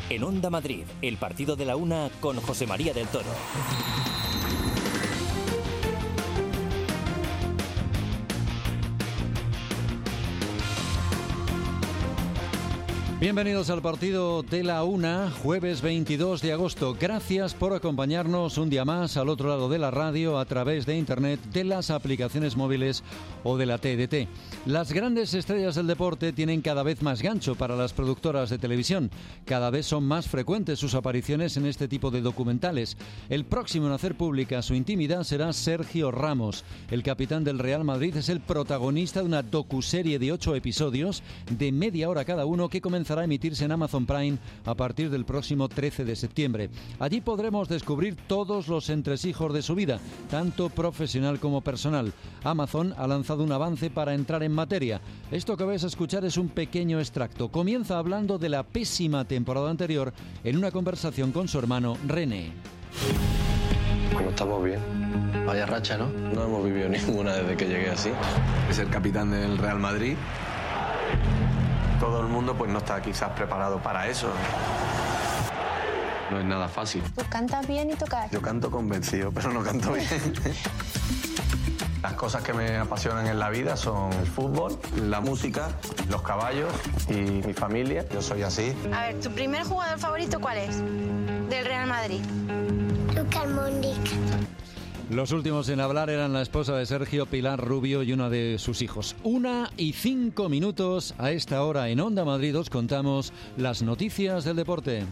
En Onda Madrid, el partido de la una con José María del Toro. Bienvenidos al partido de la una, jueves 22 de agosto. Gracias por acompañarnos un día más al otro lado de la radio, a través de internet, de las aplicaciones móviles o de la TDT. Las grandes estrellas del deporte tienen cada vez más gancho para las productoras de televisión. Cada vez son más frecuentes sus apariciones en este tipo de documentales. El próximo en hacer pública su intimidad será Sergio Ramos. El capitán del Real Madrid es el protagonista de una docuserie de 8 episodios de media hora cada uno que comenzará a emitirse en Amazon Prime a partir del próximo 13 de septiembre. Allí podremos descubrir todos los entresijos de su vida, tanto profesional como personal. Amazon ha lanzado un avance para entrar en materia. Esto que vais a escuchar es un pequeño extracto. Comienza hablando de la pésima temporada anterior en una conversación con su hermano René. Bueno, estamos bien. Vaya racha, ¿no? No hemos vivido ninguna desde que llegué así. Es el capitán del Real Madrid. Todo el mundo pues no está quizás preparado para eso. No es nada fácil. ¿Tú cantas bien y tocas? Yo canto convencido, pero no canto bien. Las cosas que me apasionan en la vida son el fútbol, la música, los caballos y mi familia. Yo soy así. A ver, ¿tu primer jugador favorito cuál es? Del Real Madrid. Luka Modric. Los últimos en hablar eran la esposa de Sergio, Pilar Rubio, y uno de sus hijos. 1:05 a esta hora en Onda Madrid os contamos las noticias del deporte.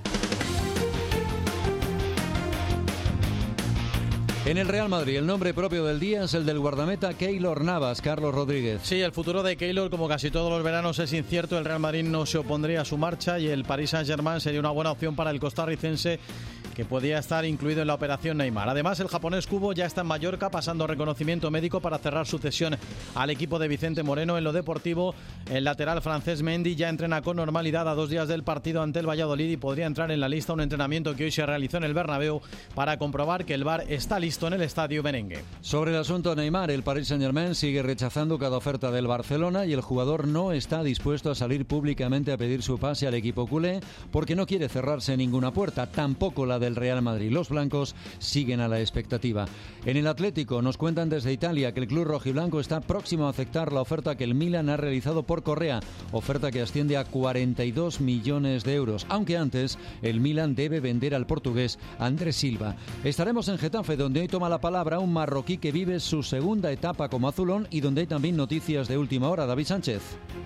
En el Real Madrid, el nombre propio del día es el del guardameta Keylor Navas, Carlos Rodríguez. Sí, el futuro de Keylor, como casi todos los veranos, es incierto. El Real Madrid no se opondría a su marcha y el Paris Saint-Germain sería una buena opción para el costarricense, que podía estar incluido en la operación Neymar. Además, el japonés Kubo ya está en Mallorca pasando reconocimiento médico para cerrar su cesión al equipo de Vicente Moreno. En lo deportivo, el lateral francés Mendy ya entrena con normalidad a 2 días del partido ante el Valladolid y podría entrar en la lista un entrenamiento que hoy se realizó en el Bernabéu para comprobar que el VAR está listo en el estadio merengue. Sobre el asunto Neymar, el Paris Saint-Germain sigue rechazando cada oferta del Barcelona y el jugador no está dispuesto a salir públicamente a pedir su pase al equipo culé porque no quiere cerrarse ninguna puerta, tampoco la del Real Madrid. Los blancos siguen a la expectativa. En el Atlético nos cuentan desde Italia que el club rojiblanco está próximo a aceptar la oferta que el Milan ha realizado por Correa, oferta que asciende a 42 millones de euros, aunque antes el Milan debe vender al portugués Andrés Silva. Estaremos en Getafe, donde hoy toma la palabra un marroquí que vive su segunda etapa como azulón y donde hay también noticias de última hora. David Sánchez.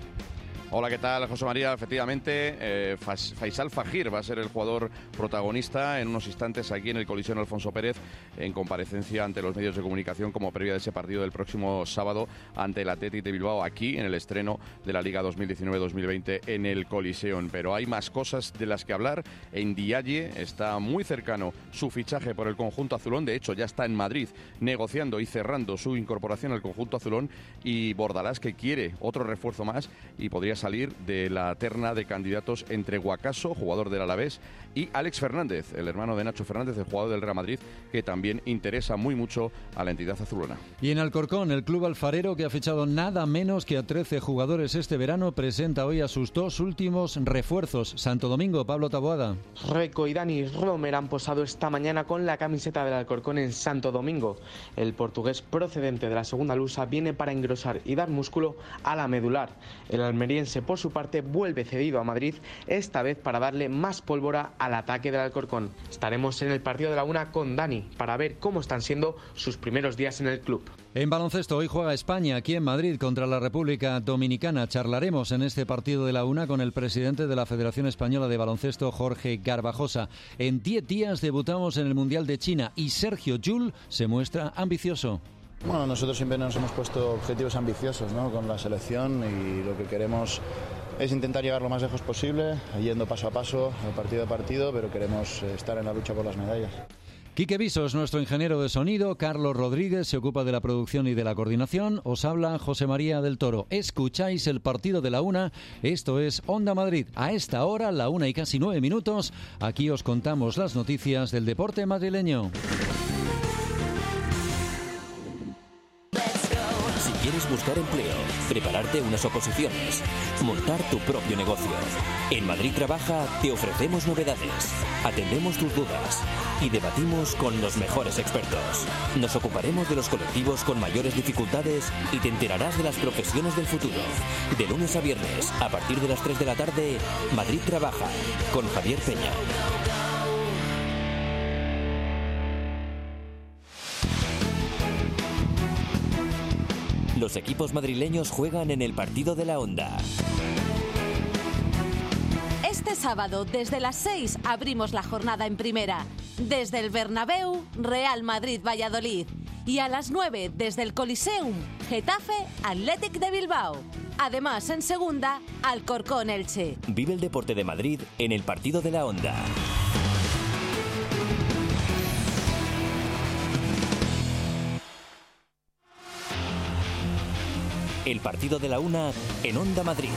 Hola, ¿qué tal, José María? Efectivamente, Faisal Fajir va a ser el jugador protagonista en unos instantes aquí en el Coliseo Alfonso Pérez, en comparecencia ante los medios de comunicación como previa de ese partido del próximo sábado ante el Athletic de Bilbao, aquí en el estreno de la Liga 2019-2020 en el Coliseo. Pero hay más cosas de las que hablar. En Ndiaye está muy cercano su fichaje por el conjunto azulón. De hecho, ya está en Madrid negociando y cerrando su incorporación al conjunto azulón, y Bordalás, que quiere otro refuerzo más y podría salir de la terna de candidatos entre Guacaso, jugador del Alavés, y Alex Fernández, el hermano de Nacho Fernández, el jugador del Real Madrid, que también interesa muy mucho a la entidad azulona. Y en Alcorcón, el club alfarero, que ha fichado nada menos que a 13 jugadores este verano, presenta hoy a sus 2 últimos refuerzos. Santo Domingo, Pablo Taboada. Reco y Dani Romer han posado esta mañana con la camiseta del Alcorcón en Santo Domingo. El portugués procedente de la segunda lusa viene para engrosar y dar músculo a la medular. El almeriense, por su parte, vuelve cedido a Madrid, esta vez para darle más pólvora al ataque del Alcorcón. Estaremos en el partido de la una con Dani para ver cómo están siendo sus primeros días en el club. En baloncesto, hoy juega España aquí en Madrid contra la República Dominicana. Charlaremos en este partido de la una con el presidente de la Federación Española de Baloncesto, Jorge Garbajosa. En 10 días debutamos en el Mundial de China y Sergio Llull se muestra ambicioso. Bueno, nosotros siempre nos hemos puesto objetivos ambiciosos, ¿no?, con la selección, y lo que queremos es intentar llegar lo más lejos posible, yendo paso a paso, partido a partido, pero queremos estar en la lucha por las medallas. Quique Visos, nuestro ingeniero de sonido. Carlos Rodríguez se ocupa de la producción y de la coordinación. Os habla José María del Toro. Escucháis el partido de la una. Esto es Onda Madrid. A esta hora, la 1:09, aquí os contamos las noticias del deporte madrileño. Si quieres buscar empleo, prepararte unas oposiciones, montar tu propio negocio. En Madrid Trabaja te ofrecemos novedades, atendemos tus dudas y debatimos con los mejores expertos. Nos ocuparemos de los colectivos con mayores dificultades y te enterarás de las profesiones del futuro. De lunes a viernes, a partir de las 3 de la tarde, Madrid Trabaja, con Javier Peña. Los equipos madrileños juegan en el partido de la Onda. Este sábado, desde las 6, abrimos la jornada en primera. Desde el Bernabéu, Real Madrid-Valladolid. Y a las 9, desde el Coliseum, Getafe-Athletic de Bilbao. Además, en segunda, Alcorcón-Elche. Vive el deporte de Madrid en el partido de la Onda. El partido de la Una en Onda Madrid.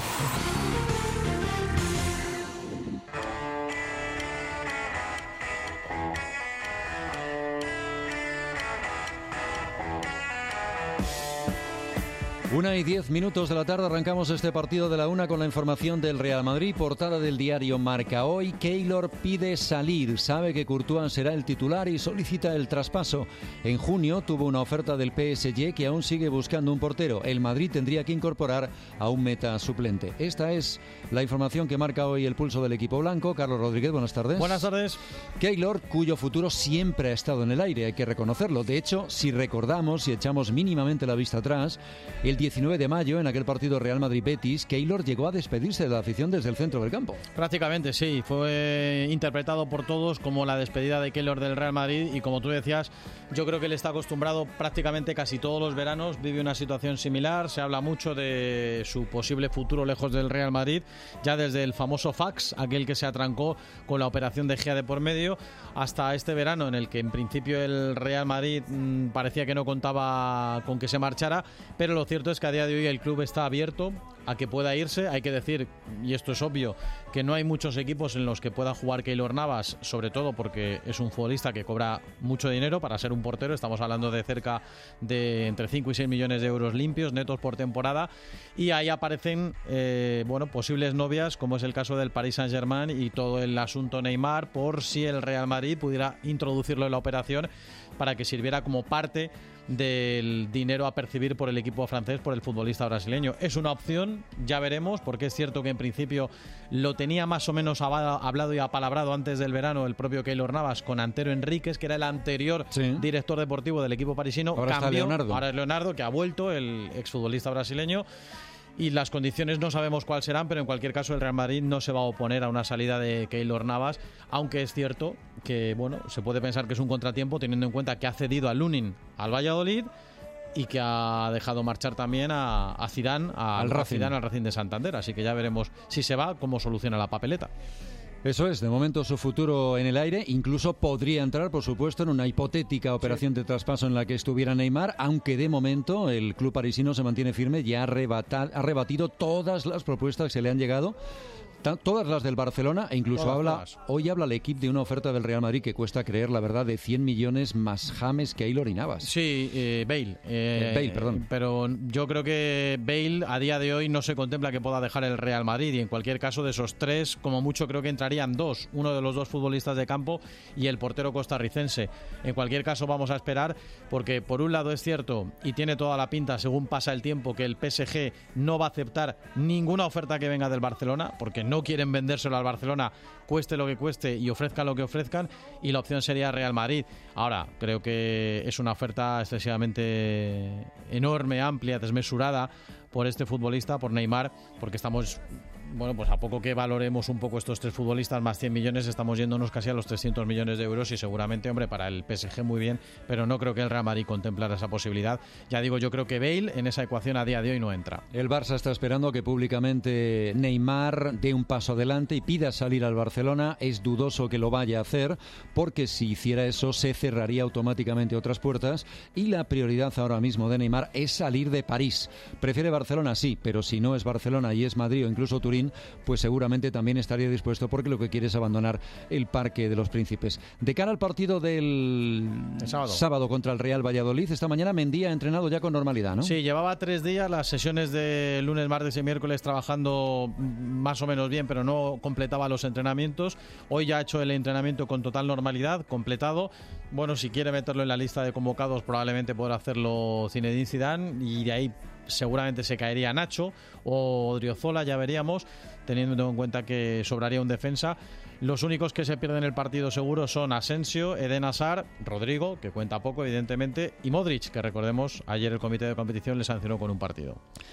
Una y 10 minutos de la tarde, arrancamos este partido de la Una con la información del Real Madrid. Portada del diario Marca hoy. Keylor pide salir, sabe que Courtois será el titular y solicita el traspaso. En junio tuvo una oferta del PSG que aún sigue buscando un portero. El Madrid tendría que incorporar a un meta suplente. Esta es la información que marca hoy el pulso del equipo blanco. Carlos Rodríguez, buenas tardes. Buenas tardes. Keylor, cuyo futuro siempre ha estado en el aire, hay que reconocerlo. De hecho, si recordamos, si echamos mínimamente la vista atrás, el 19 de mayo, en aquel partido Real Madrid-Betis, Keylor llegó a despedirse de la afición desde el centro del campo. Prácticamente sí, fue interpretado por todos como la despedida de Keylor del Real Madrid y como tú decías, yo creo que él está acostumbrado prácticamente casi todos los veranos, vive una situación similar, se habla mucho de su posible futuro lejos del Real Madrid, ya desde el famoso fax, aquel que se atrancó con la operación de Gea de por medio, hasta este verano en el que en principio el Real Madrid parecía que no contaba con que se marchara, pero lo cierto es que a día de hoy el club está abierto a que pueda irse. Hay que decir, y esto es obvio, que no hay muchos equipos en los que pueda jugar Keylor Navas, sobre todo porque es un futbolista que cobra mucho dinero para ser un portero. Estamos hablando de cerca de entre 5 y 6 millones de euros limpios, netos por temporada, y ahí aparecen posibles novias, como es el caso del Paris Saint-Germain y todo el asunto Neymar, por si el Real Madrid pudiera introducirlo en la operación para que sirviera como parte del dinero a percibir por el equipo francés, por el futbolista brasileño. Es una opción, ya veremos, porque es cierto que en principio lo tenía más o menos hablado y apalabrado antes del verano el propio Keylor Navas con Antero Enríquez, que era el anterior director deportivo del equipo parisino. Ahora cambió, está Leonardo. Ahora es Leonardo, que ha vuelto, el exfutbolista brasileño. Y las condiciones no sabemos cuáles serán, pero en cualquier caso el Real Madrid no se va a oponer a una salida de Keylor Navas, aunque es cierto que se puede pensar que es un contratiempo teniendo en cuenta que ha cedido a Lunin al Valladolid y que ha dejado marchar también a Zidane, al Racing de Santander, así que ya veremos si se va, cómo soluciona la papeleta. Eso es, de momento su futuro en el aire, incluso podría entrar, por supuesto, en una hipotética operación de traspaso en la que estuviera Neymar, aunque de momento el club parisino se mantiene firme y ha rebatido todas las propuestas que se le han llegado, todas las del Barcelona, e incluso hoy habla el equipo de una oferta del Real Madrid que cuesta creer, la verdad, de 100 millones más James, Keylor y Navas. Sí, Bale. Bale, perdón. Pero yo creo que Bale a día de hoy no se contempla que pueda dejar el Real Madrid, y en cualquier caso de esos tres, como mucho creo que entrarían dos, uno de los dos futbolistas de campo y el portero costarricense. En cualquier caso vamos a esperar, porque por un lado es cierto, y tiene toda la pinta según pasa el tiempo, que el PSG no va a aceptar ninguna oferta que venga del Barcelona, porque no quieren vendérselo al Barcelona, cueste lo que cueste y ofrezcan lo que ofrezcan, y la opción sería Real Madrid. Ahora, creo que es una oferta excesivamente enorme, amplia, desmesurada por este futbolista, por Neymar, porque estamos... pues a poco que valoremos un poco estos tres futbolistas más 100 millones, estamos yéndonos casi a los 300 millones de euros, y seguramente, para el PSG muy bien, pero no creo que el Real Madrid contemplara esa posibilidad. Ya digo, yo creo que Bale en esa ecuación a día de hoy no entra. El Barça está esperando que públicamente Neymar dé un paso adelante y pida salir al Barcelona. Es dudoso que lo vaya a hacer, porque si hiciera eso se cerraría automáticamente otras puertas, y la prioridad ahora mismo de Neymar es salir de París. Prefiere Barcelona, sí, pero si no es Barcelona y es Madrid o incluso Turín, Turín, pues seguramente también estaría dispuesto, porque lo que quiere es abandonar el Parque de los Príncipes. De cara al partido del sábado contra el Real Valladolid, esta mañana Mendy ha entrenado ya con normalidad, ¿no? Sí, llevaba 3 días, las sesiones de lunes, martes y miércoles trabajando más o menos bien, pero no completaba los entrenamientos. Hoy ya ha hecho el entrenamiento con total normalidad, completado. Bueno, si quiere meterlo en la lista de convocados, probablemente podrá hacerlo Zinedine Zidane, y de ahí seguramente se caería Nacho o Odriozola, ya veríamos, teniendo en cuenta que sobraría un defensa. Los únicos que se pierden el partido seguro son Asensio, Eden Hazard, Rodrigo, que cuenta poco evidentemente, y Modric, que recordemos, ayer el comité de competición le sancionó con un partido.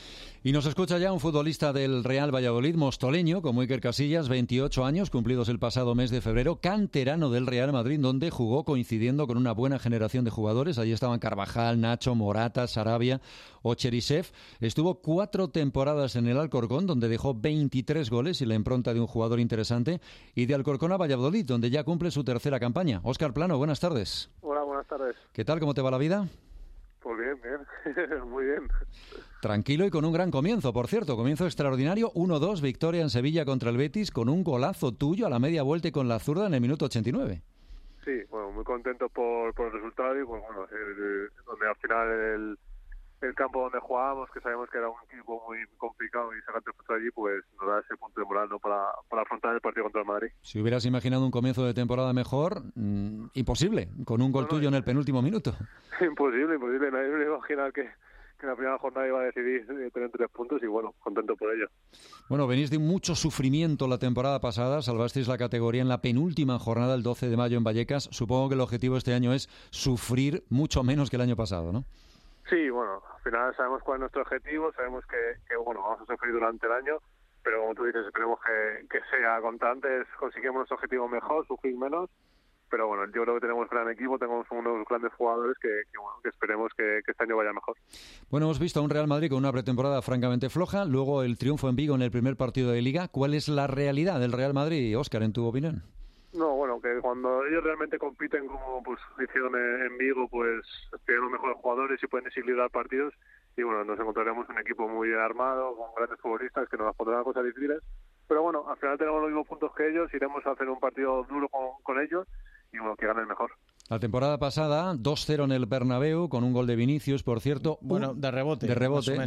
Y nos escucha ya un futbolista del Real Valladolid, mostoleño, como Iker Casillas, 28 años, cumplidos el pasado mes de febrero, canterano del Real Madrid, donde jugó coincidiendo con una buena generación de jugadores. Allí estaban Carvajal, Nacho, Morata, Sarabia o Cherisev. Estuvo 4 temporadas en el Alcorcón, donde dejó 23 goles y la impronta de un jugador interesante. Y de Alcorcón a Valladolid, donde ya cumple su tercera campaña. Óscar Plano, buenas tardes. Hola, buenas tardes. ¿Qué tal? ¿Cómo te va la vida? Pues bien, muy bien. Tranquilo y con un gran comienzo, por cierto, comienzo extraordinario, 1-2, victoria en Sevilla contra el Betis, con un golazo tuyo a la media vuelta y con la zurda en el minuto 89. Sí, bueno, muy contento por el resultado y pues bueno, donde al final el campo donde jugábamos, que sabemos que era un equipo muy complicado y sacarte por allí, pues nos da ese punto de moral, ¿no?, para afrontar el partido contra el Madrid. Si hubieras imaginado un comienzo de temporada mejor, imposible, con un gol tuyo en el penúltimo minuto. Imposible, nadie me imagina que en la primera jornada iba a decidir tener 3 puntos y bueno, contento por ello. Bueno, venís de mucho sufrimiento la temporada pasada, salvasteis la categoría en la penúltima jornada el 12 de mayo en Vallecas. Supongo que el objetivo este año es sufrir mucho menos que el año pasado, ¿no? Sí, bueno, al final sabemos cuál es nuestro objetivo, sabemos que bueno, vamos a sufrir durante el año, pero como tú dices, esperemos que sea constante, consigamos nuestro objetivo mejor, sufrir menos. Pero bueno, yo creo que tenemos gran equipo, tenemos unos grandes jugadores que esperemos que este año vaya mejor. Bueno, hemos visto a un Real Madrid con una pretemporada francamente floja, luego el triunfo en Vigo en el primer partido de Liga. ¿Cuál es la realidad del Real Madrid, Óscar, en tu opinión? No, bueno, que cuando ellos realmente compiten como pues hicieron en Vigo, pues tienen los mejores jugadores y pueden desequilibrar partidos. Y bueno, nos encontraremos un equipo muy bien armado, con grandes futbolistas que nos pondrán cosas difíciles. Pero bueno, al final tenemos los mismos puntos que ellos, iremos a hacer un partido duro con ellos. Y bueno, que gane el mejor. La temporada pasada, 2-0 en el Bernabéu, con un gol de Vinicius, por cierto. Bueno, de rebote. De rebote.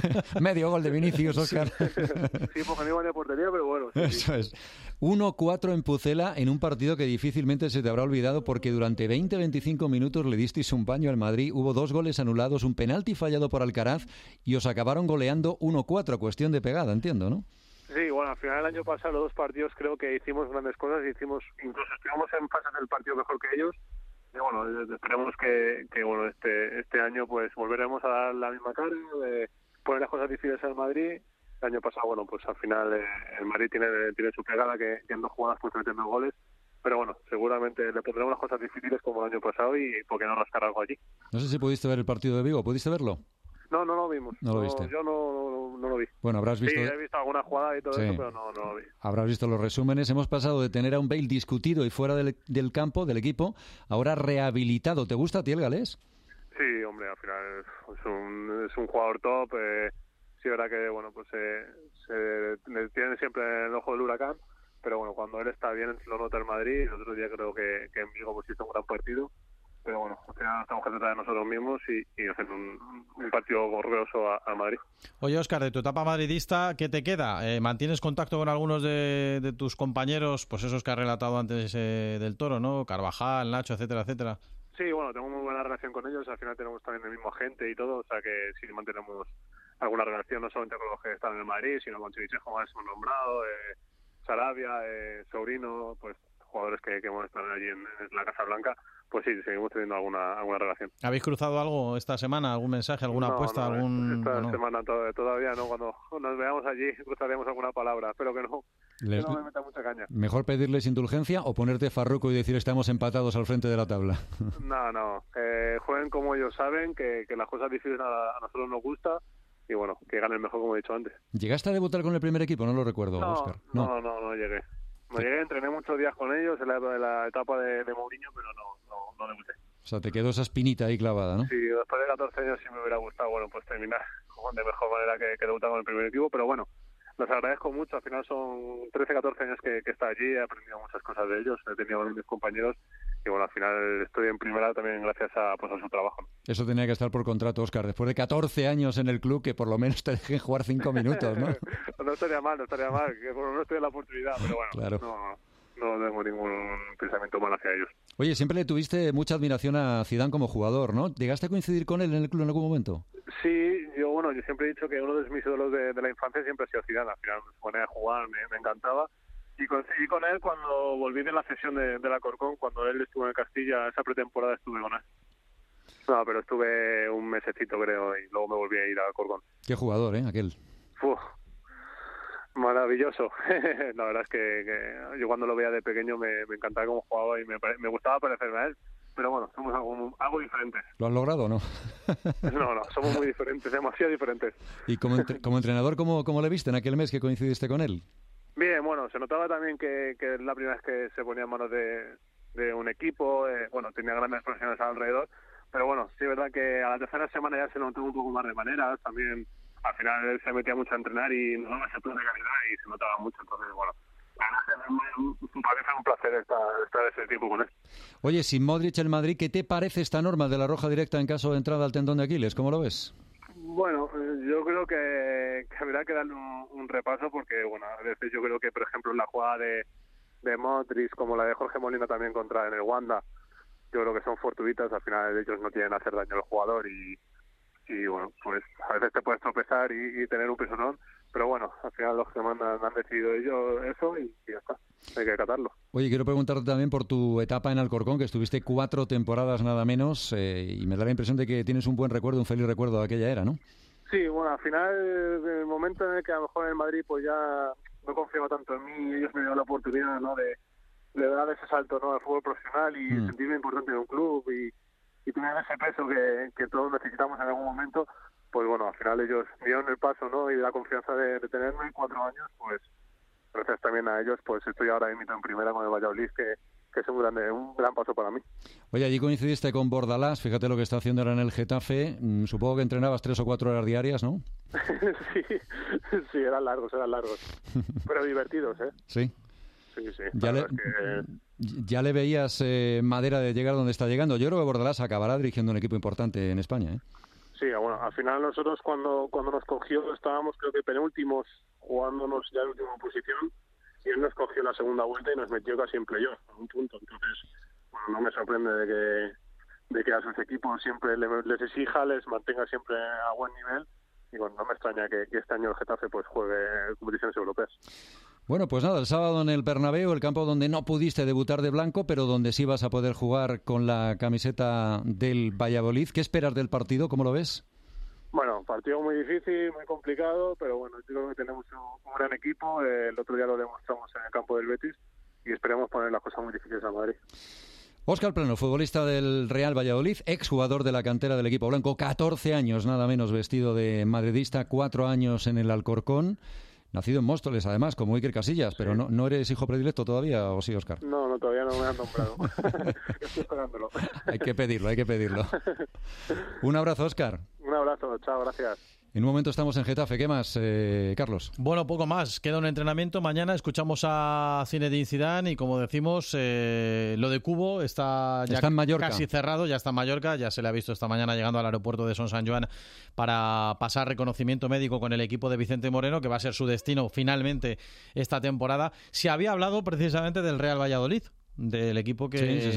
Medio gol de Vinicius, Óscar. Sí, porque no iba ni a portería, pero bueno. Sí, eso es. 1-4 en Pucela, en un partido que difícilmente se te habrá olvidado, porque durante 20-25 minutos le disteis un baño al Madrid. Hubo 2 goles anulados, un penalti fallado por Alcaraz, y os acabaron goleando 1-4. Cuestión de pegada, entiendo, ¿no? Sí, bueno, al final el año pasado los 2 partidos creo que hicimos grandes cosas, incluso estuvimos en fases del partido mejor que ellos. Y bueno, esperemos que bueno, este año pues volveremos a dar la misma cara, poner las cosas difíciles al Madrid. El año pasado, bueno, pues al final el Madrid tiene su pegada, que en 2 jugadas pues metiendo goles. Pero bueno, seguramente le pondremos las cosas difíciles como el año pasado y por qué no rascar algo allí. No sé si pudiste ver el partido de Vigo, ¿pudiste verlo? No lo vimos. ¿No lo viste? Yo no lo vi. Bueno, habrás visto... Sí, he visto alguna jugada y todo sí, eso, pero no lo vi. Habrás visto los resúmenes. Hemos pasado de tener a un Bale discutido y fuera del campo, del equipo, ahora rehabilitado. ¿Te gusta a ti el galés? Sí, hombre, al final es un jugador top. Sí, es verdad que bueno, pues le tienen siempre el ojo del huracán, pero bueno, cuando él está bien lo nota el Madrid. El otro día creo que en Vigo pues hizo un gran partido. Pero bueno, al final estamos que tratar de nosotros mismos y hacer un partido gorroso a Madrid. Oye, Óscar, de tu etapa madridista, ¿qué te queda? ¿Mantienes contacto con algunos de tus compañeros, pues esos que has relatado antes del Toro, ¿no? Carvajal, Nacho, etcétera, etcétera. Sí, bueno, tengo muy buena relación con ellos. Al final tenemos también el mismo agente y todo, o sea que sí mantenemos alguna relación, no solamente con los que están en el Madrid, sino con Cherisev, como hemos nombrado, Sarabia, Sobrino, pues jugadores que hemos estado allí en la Casa Blanca. Pues sí, seguimos teniendo alguna relación. ¿Habéis cruzado algo esta semana? ¿Algún mensaje, alguna apuesta? Esta semana todavía no. Cuando nos veamos allí cruzaremos alguna palabra. Espero que no me meta mucha caña. ¿Mejor pedirles indulgencia o ponerte farruco y decir estamos empatados al frente de la tabla? No. Jueguen como ellos saben, que las cosas difíciles a nosotros nos gusta. Y bueno, que ganen mejor, como he dicho antes. ¿Llegaste a debutar con el primer equipo? No lo recuerdo, Óscar. No llegué. Me llegué, entrené muchos días con ellos en la etapa de Mourinho, pero no debuté. O sea, te quedó esa espinita ahí clavada, ¿no? Sí, después de 14 años sí me hubiera gustado, bueno, pues terminar de mejor manera que debutar con el primer equipo, pero bueno, los agradezco mucho. Al final son 13, 14 años que está allí, he aprendido muchas cosas de ellos, he tenido grandes compañeros y bueno, al final estoy en primera también gracias a su trabajo. Eso tenía que estar por contrato, Óscar, después de 14 años en el club, que por lo menos te dejen jugar 5 minutos, ¿no? No estaría mal, que por lo menos tenga la oportunidad, pero bueno, claro. No tengo ningún pensamiento mal hacia ellos. Oye, siempre le tuviste mucha admiración a Zidane como jugador, ¿no? ¿Llegaste a coincidir con él en el club en algún momento? Sí, yo siempre he dicho que uno de mis ídolos de la infancia siempre ha sido Zidane. Al final me ponía a jugar, me encantaba. Y coincidí con él cuando volví de la cesión del Alcorcón, cuando él estuvo en Castilla, esa pretemporada estuve con él. No, pero estuve un mesecito creo y luego me volví a ir al Alcorcón. Qué jugador, aquel. Maravilloso. La verdad es que yo cuando lo veía de pequeño me encantaba cómo jugaba y me gustaba parecerme a él. Pero bueno, somos algo diferentes. ¿Lo has logrado o no? No, somos muy diferentes, demasiado diferentes. ¿Y como entrenador, cómo le viste en aquel mes que coincidiste con él? Bien, se notaba también que es la primera vez que se ponía en manos de un equipo, tenía grandes profesionales alrededor, pero bueno, sí es verdad que a la tercera semana ya se notó un poco más de maneras, también al final él se metía mucho a entrenar y nos daba ese plus de calidad y se notaba mucho, entonces bueno, para mí fue un placer estar ese tiempo con él. Oye, sin Modric el Madrid, ¿qué te parece esta norma de la roja directa en caso de entrada al tendón de Aquiles? ¿Cómo lo ves? Bueno, yo creo que habrá que darle un repaso porque, a veces yo creo que, por ejemplo, la jugada de Modric, como la de Jorge Molina también contra en el Wanda, yo creo que son fortuitas, al final ellos no quieren hacer daño al jugador y pues a veces te puedes tropezar y tener un pisotón, pero bueno, al final los que mandan han decidido ellos eso y ya está, hay que acatarlo. Oye, quiero preguntarte también por tu etapa en Alcorcón, que estuviste 4 temporadas nada menos, y me da la impresión de que tienes un buen recuerdo, un feliz recuerdo de aquella era, ¿no? Sí, al final, el momento en el que a lo mejor en el Madrid pues ya no confiaba tanto en mí, ellos me dieron la oportunidad, ¿no?, de dar ese salto, ¿no?, al fútbol profesional y sentirme importante en un club y tener ese peso que todos necesitamos en algún momento, pues al final ellos dieron el paso, ¿no?, y la confianza de tenerme 4 años, pues gracias también a ellos, pues estoy ahora mismo en primera con el Valladolid, que es un gran paso para mí. Oye, allí coincidiste con Bordalás, fíjate lo que está haciendo ahora en el Getafe, supongo que entrenabas 3 o 4 horas diarias, ¿no? sí, eran largos, pero divertidos, ¿eh? Sí. Sí. Ya le veías madera de llegar donde está llegando. Yo creo que Bordalás acabará dirigiendo un equipo importante en España, ¿eh? Sí, al final nosotros cuando nos cogió estábamos creo que penúltimos, jugándonos ya en última posición, y él nos cogió la segunda vuelta y nos metió casi en playoff, a un punto. Entonces, no me sorprende de que a sus equipos siempre les exija, les mantenga siempre a buen nivel, y no me extraña que este año el Getafe pues juegue competiciones europeas. Bueno, pues nada, el sábado en el Bernabéu, el campo donde no pudiste debutar de blanco, pero donde sí vas a poder jugar con la camiseta del Valladolid. ¿Qué esperas del partido? ¿Cómo lo ves? Bueno, partido muy difícil, muy complicado, pero bueno, yo creo que tenemos un gran equipo. El otro día lo demostramos en el campo del Betis y esperemos poner las cosas muy difíciles a Madrid. Óscar Plano, futbolista del Real Valladolid, exjugador de la cantera del equipo blanco, 14 años nada menos vestido de madridista, 4 años en el Alcorcón. Nacido en Móstoles, además, como Iker Casillas, pero no eres hijo predilecto todavía, ¿o sí, Óscar? No, todavía no me han nombrado. Estoy esperándolo. Hay que pedirlo. Un abrazo, Óscar. Un abrazo, chao, gracias. En un momento estamos en Getafe. ¿Qué más, Carlos? Bueno, poco más. Queda un entrenamiento. Mañana escuchamos a Zinedine Zidane y, como decimos, lo de Cubo está ya en Mallorca. Casi cerrado. Ya está en Mallorca. Ya se le ha visto esta mañana llegando al aeropuerto de Son Sant Joan para pasar reconocimiento médico con el equipo de Vicente Moreno, que va a ser su destino finalmente esta temporada. Se había hablado precisamente del Real Valladolid, del equipo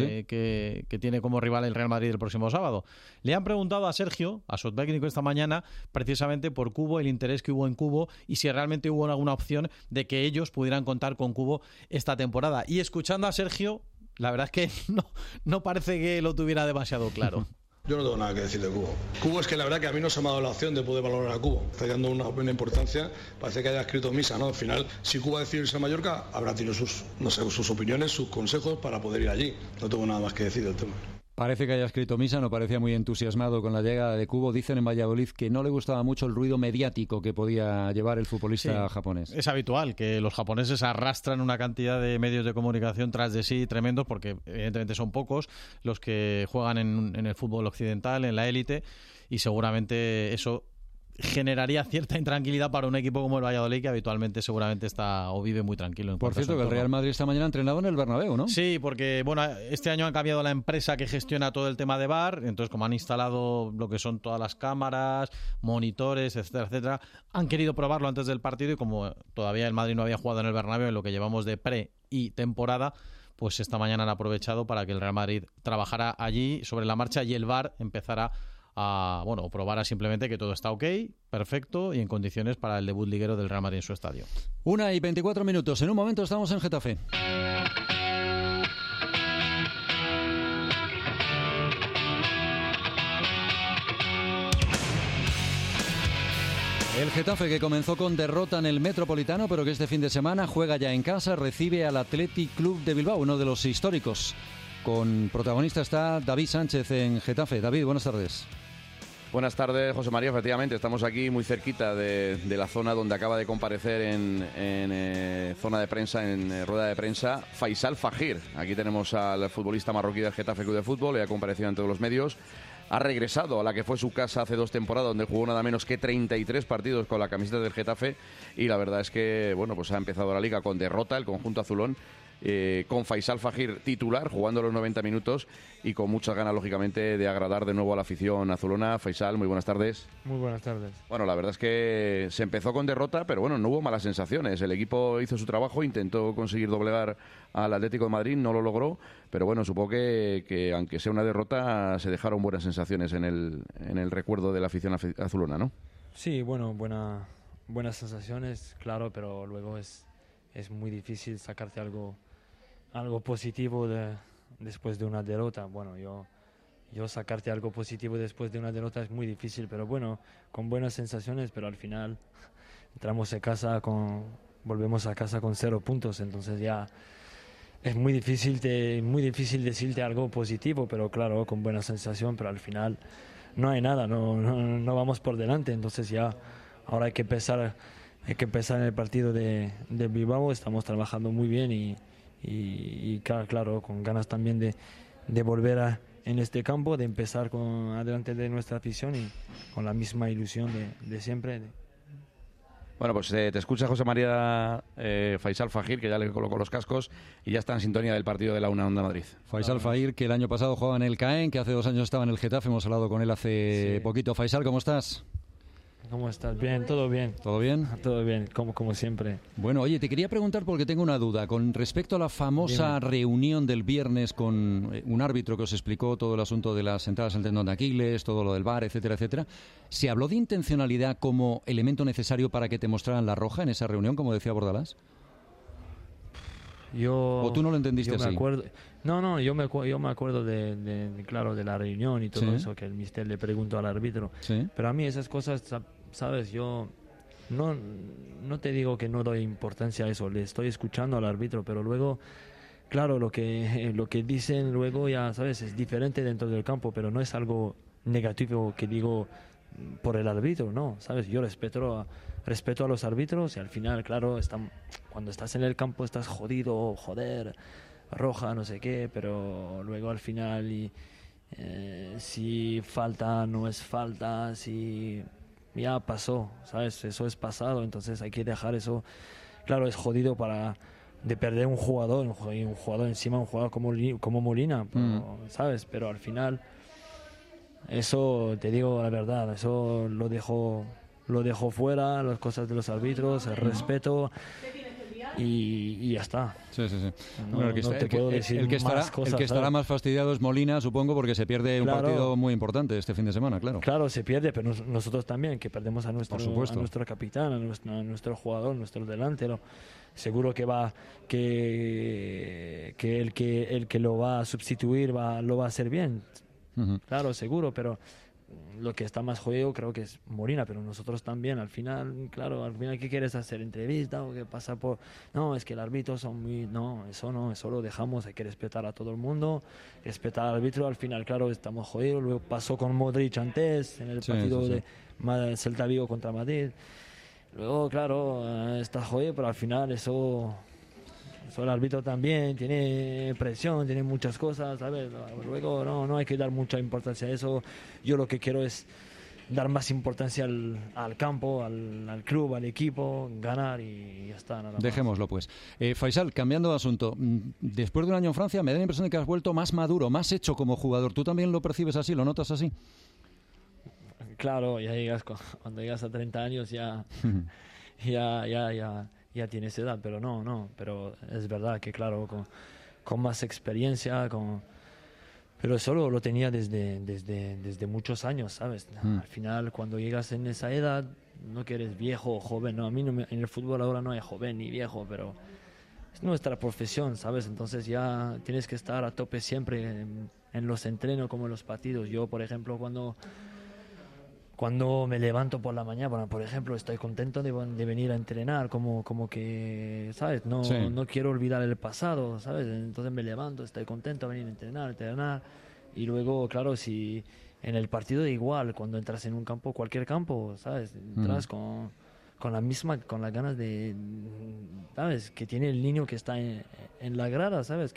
que tiene como rival el Real Madrid el próximo sábado. Le han preguntado a Sergio, a su técnico esta mañana, precisamente por Cubo, el interés que hubo en Cubo y si realmente hubo alguna opción de que ellos pudieran contar con Cubo esta temporada. Y escuchando a Sergio, la verdad es que no parece que lo tuviera demasiado claro. Yo no tengo nada que decir de Cubo. Cubo es que la verdad que a mí no se me ha dado la opción de poder valorar a Cubo. Está dando una buena importancia. Parece que haya escrito misa, ¿no? Al final, si Cubo decide irse a Mallorca, habrá tenido sus opiniones, sus consejos para poder ir allí. No tengo nada más que decir del tema. Parece que haya escrito misa, no parecía muy entusiasmado con la llegada de Cubo. Dicen en Valladolid que no le gustaba mucho el ruido mediático que podía llevar el futbolista japonés. Es habitual que los japoneses arrastran una cantidad de medios de comunicación tras de sí tremendos, porque evidentemente son pocos los que juegan en el fútbol occidental, en la élite, y seguramente eso generaría cierta intranquilidad para un equipo como el Valladolid, que habitualmente seguramente está o vive muy tranquilo. Por cierto, que el Real Madrid esta mañana ha entrenado en el Bernabéu, ¿no? Sí, porque bueno, este año han cambiado la empresa que gestiona todo el tema de VAR, entonces como han instalado lo que son todas las cámaras, monitores, etcétera, etcétera, han querido probarlo antes del partido y como todavía el Madrid no había jugado en el Bernabéu en lo que llevamos de pre y temporada, pues esta mañana han aprovechado para que el Real Madrid trabajara allí sobre la marcha y el VAR empezara a, bueno, probara simplemente que todo está ok, perfecto y en condiciones para el debut liguero del Real Madrid en su estadio. 1:24. En un momento estamos en Getafe. El Getafe, que comenzó con derrota en el Metropolitano, pero que este fin de semana juega ya en casa, recibe al Athletic Club de Bilbao, uno de los históricos. Con protagonista está David Sánchez en Getafe. David, buenas tardes. Buenas tardes, José María. Efectivamente, estamos aquí muy cerquita de la zona donde acaba de comparecer en zona de prensa, en rueda de prensa, Faisal Fajir. Aquí tenemos al futbolista marroquí del Getafe Club de Fútbol, ha comparecido ante todos los medios. Ha regresado a la que fue su casa hace 2 temporadas, donde jugó nada menos que 33 partidos con la camiseta del Getafe, y la verdad es que bueno, pues ha empezado la liga con derrota el conjunto azulón, con Faisal Fajir titular, jugando los 90 minutos y con muchas ganas, lógicamente, de agradar de nuevo a la afición azulona. Faisal, muy buenas tardes. Muy buenas tardes. Bueno, la verdad es que se empezó con derrota, pero bueno, no hubo malas sensaciones. El equipo hizo su trabajo, intentó conseguir doblegar al Atlético de Madrid, no lo logró, pero bueno, supongo que aunque sea una derrota, se dejaron buenas sensaciones en el recuerdo de la afición azulona, ¿no? Sí, bueno, buenas sensaciones, claro, pero luego es muy difícil sacarte algo positivo después de una derrota. Bueno, yo sacarte algo positivo después de una derrota es muy difícil, pero bueno, con buenas sensaciones, pero al final volvemos a casa con 0 puntos, entonces ya es muy difícil decirte algo positivo, pero claro, con buena sensación, pero al final no hay nada, no vamos por delante, entonces ya ahora hay que empezar en el partido de Bilbao. Estamos trabajando muy bien y claro, con ganas también de volver en este campo, de empezar adelante de nuestra afición y con la misma ilusión de siempre. Bueno, pues te escucha José María Faisal Fajir, que ya le colocó los cascos y ya está en sintonía del partido de la Una Onda Madrid. Faisal Fajir, que el año pasado jugaba en el Caen, que hace 2 años estaba en el Getafe, hemos hablado con él hace poquito. Faisal, ¿cómo estás? ¿Cómo estás? Bien, todo bien. ¿Todo bien? Todo bien, como siempre. Bueno, oye, te quería preguntar porque tengo una duda. Con respecto a la famosa reunión del viernes con un árbitro que os explicó todo el asunto de las entradas al tendón de Aquiles, todo lo del VAR, etcétera, etcétera, ¿se habló de intencionalidad como elemento necesario para que te mostraran la roja en esa reunión, como decía Bordalás? ¿O tú no lo entendiste así? No, yo me acuerdo claro, de la reunión y todo eso, que el míster le preguntó al árbitro. ¿Sí? Pero a mí esas cosas, sabes, yo no te digo que no doy importancia a eso, le estoy escuchando al árbitro, pero luego, claro, lo que dicen luego ya, sabes, es diferente dentro del campo, pero no es algo negativo que digo por el árbitro, no, sabes, yo respeto a los árbitros y al final, claro, cuando estás en el campo estás jodido, joder, roja, no sé qué, pero luego al final si falta, no es falta, si ya pasó, ¿sabes? Eso es pasado, entonces hay que dejar eso. Claro, es jodido de perder un jugador encima, un jugador como Molina, ¿sabes? Pero al final, eso, te digo la verdad, eso lo dejo fuera, las cosas de los árbitros, el respeto y ya está. Sí. No te puedo decir más cosas. El que estará más fastidiado es Molina, supongo, porque se pierde un partido muy importante este fin de semana, claro. Claro, se pierde, pero nosotros también, que perdemos a nuestro capitán, a nuestro jugador, nuestro delantero. Seguro que el que lo va a sustituir lo va a hacer bien. Claro, seguro, pero lo que está más jodido creo que es Molina, pero nosotros también. Al final, claro, ¿qué quieres hacer? ¿Entrevista o qué pasa por...? No, es que el árbitro son muy... No, eso lo dejamos, hay que respetar a todo el mundo, respetar al árbitro. Al final, claro, estamos jodidos. Luego pasó con Modric antes, en el partido de Celta Vigo contra Madrid. Luego, claro, está jodido, pero al final eso el árbitro también tiene presión, tiene muchas cosas, ¿sabes? Luego no hay que dar mucha importancia a eso. Yo lo que quiero es dar más importancia al campo, al club, al equipo, ganar y ya está. Nada más. Dejémoslo pues. Faisal, cambiando de asunto, después de un año en Francia me da la impresión de que has vuelto más maduro, más hecho como jugador. ¿Tú también lo percibes así, lo notas así? Claro, ya llegas cuando llegas a 30 años ya tienes edad, pero no, pero es verdad que claro, con más experiencia, pero solo lo tenía desde muchos años, ¿sabes? Al final, cuando llegas en esa edad, no que eres viejo o joven, no, a mí en el fútbol ahora no hay joven ni viejo, pero es nuestra profesión, ¿sabes? Entonces ya tienes que estar a tope siempre en los entrenos como en los partidos. Yo, por ejemplo, cuando me levanto por la mañana, por ejemplo, estoy contento de venir a entrenar, como que, ¿sabes? No quiero olvidar el pasado, ¿sabes? Entonces me levanto, estoy contento de venir a entrenar. Y luego, claro, si en el partido igual, cuando entras en un campo, cualquier campo, ¿sabes? Entras con las ganas de, ¿sabes? Que tiene el niño que está en la grada, ¿sabes?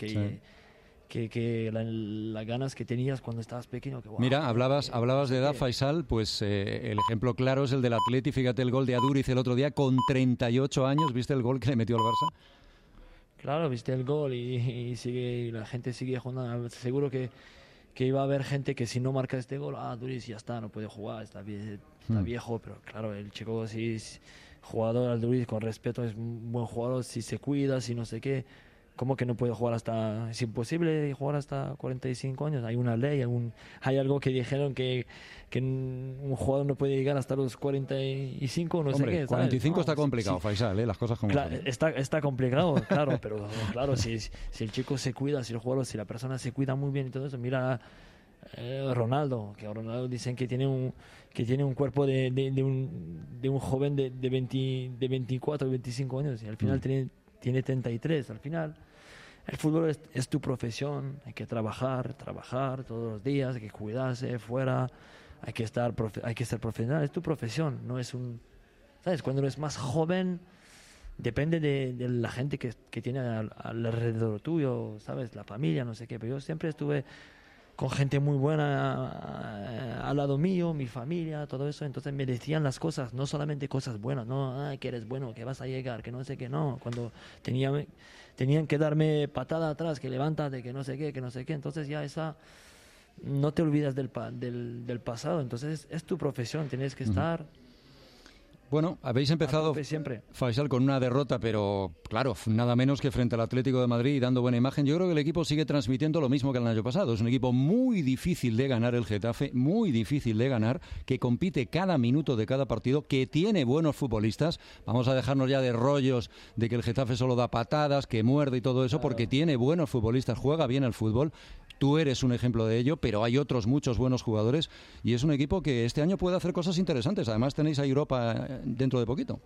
Que las ganas que tenías cuando estabas pequeño. Que, wow, mira, hablabas de edad, Faisal, pues el ejemplo claro es el del Atleti. Fíjate el gol de Aduriz el otro día con 38 años. ¿Viste el gol que le metió al Barça? Claro, viste el gol y la gente sigue jugando. Seguro que iba a haber gente que si no marca este gol, Aduriz ya está, no puede jugar, está viejo, pero claro, el chico sí es jugador, Aduriz, con respeto, es un buen jugador, si se cuida, si no sé qué. ¿Cómo que no puede jugar es imposible jugar hasta 45 años? Hay una ley, hay algo que dijeron que un jugador no puede llegar hasta los 45, no sé qué. ¿Sabes? 45 está complicado, sí. Faisal, las cosas como claro, está complicado, claro, pero claro, si el chico se cuida, si la persona se cuida muy bien y todo eso, mira Ronaldo, que Ronaldo dicen que tiene un cuerpo de un joven de 24, 25 años y al final tiene 33, al final. El fútbol es tu profesión, hay que trabajar todos los días, hay que cuidarse fuera, hay que ser profesional, es tu profesión, no es ¿sabes? Cuando eres más joven, depende de la gente que tiene alrededor tuyo, ¿sabes? La familia, no sé qué, pero yo siempre estuve con gente muy buena al lado mío, mi familia, todo eso, entonces me decían las cosas, no solamente cosas buenas, no, que eres bueno, que vas a llegar, que no sé qué, no, cuando tenían que darme patada atrás, que levántate, que no sé qué, entonces ya no te olvidas del pasado, entonces es tu profesión, tienes que estar... Bueno, habéis empezado, Faisal, con una derrota, pero claro, nada menos que frente al Atlético de Madrid y dando buena imagen. Yo creo que el equipo sigue transmitiendo lo mismo que el año pasado. Es un equipo muy difícil de ganar el Getafe, muy difícil de ganar, que compite cada minuto de cada partido, que tiene buenos futbolistas. Vamos a dejarnos ya de rollos de que el Getafe solo da patadas, que muerde y todo eso, porque tiene buenos futbolistas, juega bien al fútbol. Tú eres un ejemplo de ello, pero hay otros muchos buenos jugadores y es un equipo que este año puede hacer cosas interesantes. Además tenéis a Europa dentro de poquito.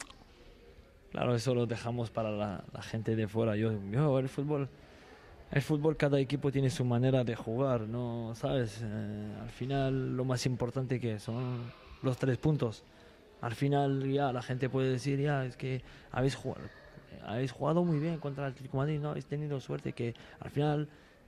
Claro, eso lo dejamos para la gente de fuera. Yo el fútbol, cada equipo tiene su manera de jugar, ¿no? ¿Sabes? Al final lo más importante que son los 3 puntos. Al final ya la gente puede decir, es que habéis jugado muy bien contra el Atlético de Madrid, no habéis tenido suerte, que al final...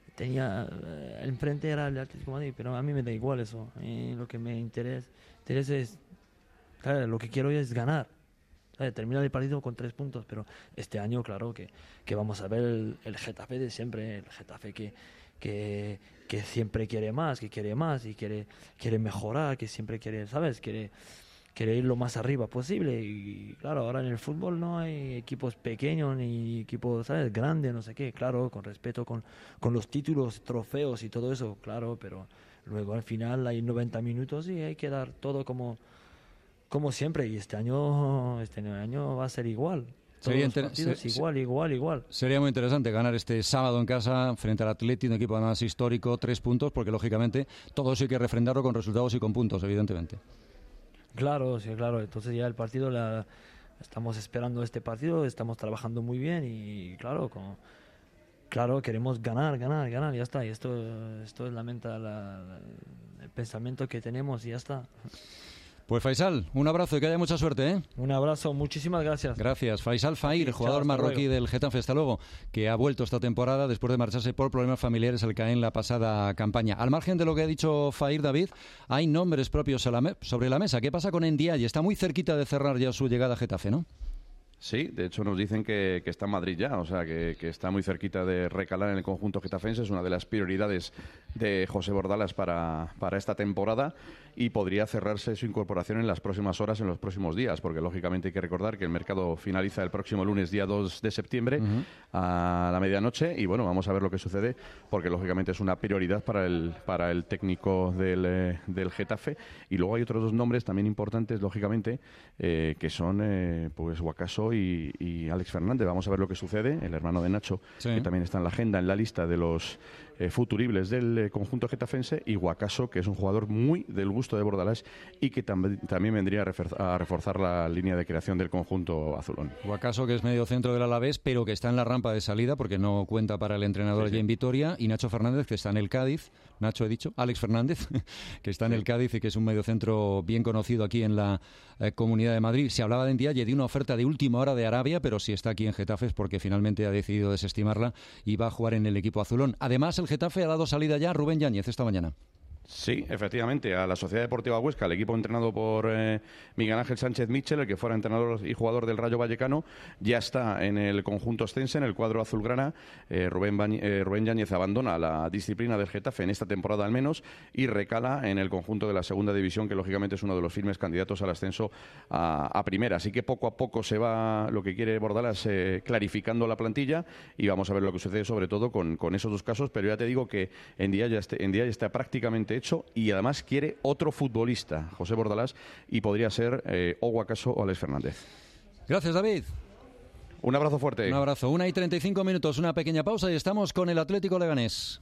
enfrente era el Atlético de Madrid, pero a mí me da igual eso. Lo que me interesa es, claro, lo que quiero es ganar, terminar el partido con 3 puntos, pero este año claro que vamos a ver el Getafe de siempre, el Getafe que siempre quiere más y quiere mejorar, que siempre quiere, ¿sabes? Quiere ir lo más arriba posible y claro, ahora en el fútbol no hay equipos pequeños ni equipos, ¿sabes? Grandes, no sé qué, claro, con respeto con los títulos, trofeos y todo eso, claro, pero luego al final hay 90 minutos y hay que dar todo como siempre y este año va a ser igual. Sería igual. Sería muy interesante ganar este sábado en casa frente al Atleti, un equipo además histórico, 3 puntos, porque lógicamente todo eso hay que refrendarlo con resultados y con puntos, evidentemente. Claro, sí, claro. Entonces ya el partido, estamos esperando este partido, estamos trabajando muy bien y claro, queremos ganar, ya está. Y esto es el pensamiento que tenemos y ya está. Pues Faisal, un abrazo y que haya mucha suerte, ¿eh? Un abrazo, muchísimas gracias. Gracias. Faisal Fahir, jugador marroquí del Getafe, hasta luego, que ha vuelto esta temporada después de marcharse por problemas familiares al CAE en la pasada campaña. Al margen de lo que ha dicho Fahir, David, hay nombres propios sobre la mesa. ¿Qué pasa con Ndiaye? Está muy cerquita de cerrar ya su llegada a Getafe, ¿no? Sí, de hecho nos dicen que está en Madrid ya, o sea que está muy cerquita de recalar en el conjunto getafense. Es una de las prioridades de José Bordalas para esta temporada y podría cerrarse su incorporación en las próximas horas, en los próximos días, porque lógicamente hay que recordar que el mercado finaliza el próximo lunes, día 2 de septiembre, a la medianoche, y bueno, vamos a ver lo que sucede, porque lógicamente es una prioridad para el técnico del Getafe. Y luego hay otros dos nombres también importantes, lógicamente, que son pues Guacaso y Alex Fernández. Vamos a ver lo que sucede. El hermano de Nacho, que también está en la agenda, en la lista de los futuribles del conjunto getafense, y Guacaso, que es un jugador muy del gusto de Bordalás y que también vendría a reforzar la línea de creación del conjunto azulón. Guacaso, que es medio centro del Alavés, pero que está en la rampa de salida porque no cuenta para el entrenador allí en Vitoria, y Nacho Fernández, que está en el Cádiz. Nacho, he dicho, Alex Fernández, que está en el Cádiz y que es un mediocentro bien conocido aquí en la Comunidad de Madrid. Se hablaba de Ndiaye, de una oferta de última hora de Arabia, pero si está aquí en Getafe es porque finalmente ha decidido desestimarla y va a jugar en el equipo azulón. Además, el Getafe ha dado salida ya a Rubén Yáñez esta mañana. Sí, efectivamente, a la Sociedad Deportiva Huesca, el equipo entrenado por Miguel Ángel Sánchez Michel, el que fuera entrenador y jugador del Rayo Vallecano, ya está en el conjunto ostense, en el cuadro azulgrana. Rubén Yáñez abandona la disciplina del Getafe en esta temporada al menos y recala en el conjunto de la segunda división, que lógicamente es uno de los firmes candidatos al ascenso a primera. Así que poco a poco se va, lo que quiere Bordalas, clarificando la plantilla, y vamos a ver lo que sucede sobre todo con esos dos casos. Pero ya te digo que Ndiaye está prácticamente hecho, y además quiere otro futbolista, José Bordalás, y podría ser o Guacaso o Alex Fernández. Gracias, David. Un abrazo fuerte. Un abrazo. 1:35, una pequeña pausa y estamos con el Atlético Leganés.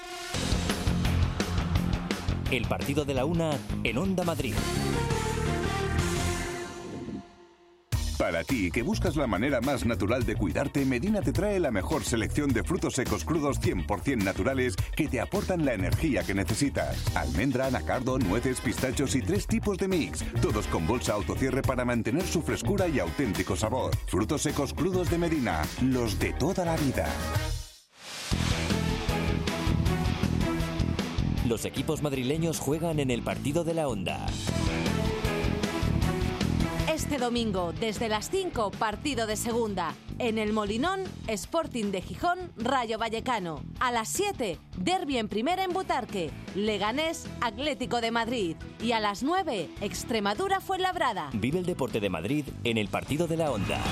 El partido de la una en Onda Madrid. Para ti, que buscas la manera más natural de cuidarte, Medina te trae la mejor selección de frutos secos crudos 100% naturales que te aportan la energía que necesitas. Almendra, anacardo, nueces, pistachos y 3 tipos de mix, todos con bolsa autocierre para mantener su frescura y auténtico sabor. Frutos secos crudos de Medina, los de toda la vida. Los equipos madrileños juegan en el partido de la Onda. Este domingo, desde las 5, partido de segunda. En el Molinón, Sporting de Gijón, Rayo Vallecano. A las 7, derbi en primera en Butarque. Leganés, Atlético de Madrid. Y a las 9, Extremadura Fuenlabrada. Vive el deporte de Madrid en el partido de la Onda.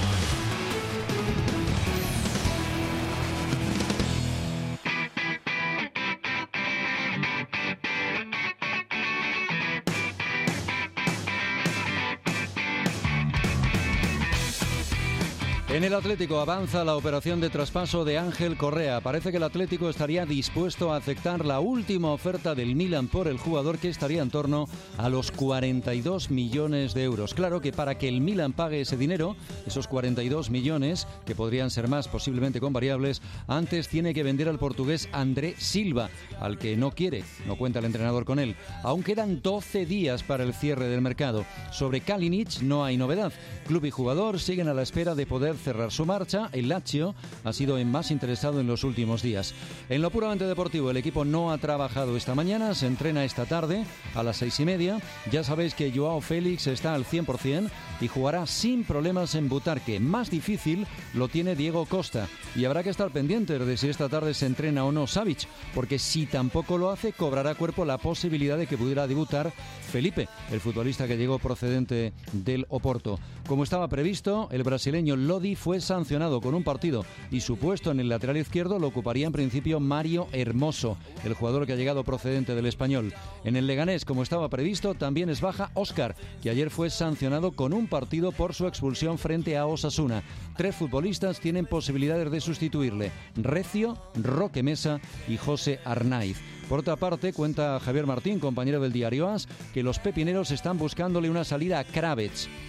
En el Atlético avanza la operación de traspaso de Ángel Correa. Parece que el Atlético estaría dispuesto a aceptar la última oferta del Milan por el jugador, que estaría en torno a los 42 millones de euros. Claro que para que el Milan pague ese dinero, esos 42 millones, que podrían ser más posiblemente con variables, antes tiene que vender al portugués André Silva, al que no quiere, no cuenta el entrenador con él. Aún quedan 12 días para el cierre del mercado. Sobre Kalinic no hay novedad. Club y jugador siguen a la espera de poder cerrar su marcha. El Lazio ha sido el más interesado en los últimos días. En lo puramente deportivo, el equipo no ha trabajado esta mañana, se entrena esta tarde a las 6:30. Ya sabéis que Joao Félix está al 100% y jugará sin problemas en Butarque. Más difícil lo tiene Diego Costa, y habrá que estar pendientes de si esta tarde se entrena o no Savic, porque si tampoco lo hace, cobrará cuerpo la posibilidad de que pudiera debutar Felipe, el futbolista que llegó procedente del Oporto. Como estaba previsto, el brasileño Lodi fue sancionado con un partido y su puesto en el lateral izquierdo lo ocuparía en principio Mario Hermoso, el jugador que ha llegado procedente del Español. En el Leganés, como estaba previsto, también es baja Óscar, que ayer fue sancionado con un partido por su expulsión frente a Osasuna. 3 futbolistas tienen posibilidades de sustituirle: Recio, Roque Mesa y José Arnaiz. Por otra parte, cuenta Javier Martín, compañero del diario AS, que los pepineros están buscándole una salida a Kravets.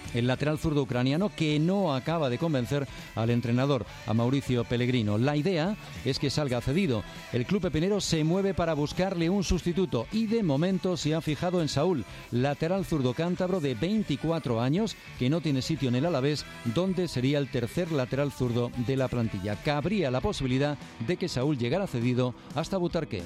el lateral zurdo ucraniano, que no acaba de convencer al entrenador, a Mauricio Pellegrino. La idea es que salga cedido. El club pepinero se mueve para buscarle un sustituto y de momento se ha fijado en Saúl, lateral zurdo cántabro de 24 años, que no tiene sitio en el Alavés, donde sería el tercer lateral zurdo de la plantilla. Cabría la posibilidad de que Saúl llegara cedido hasta Butarque.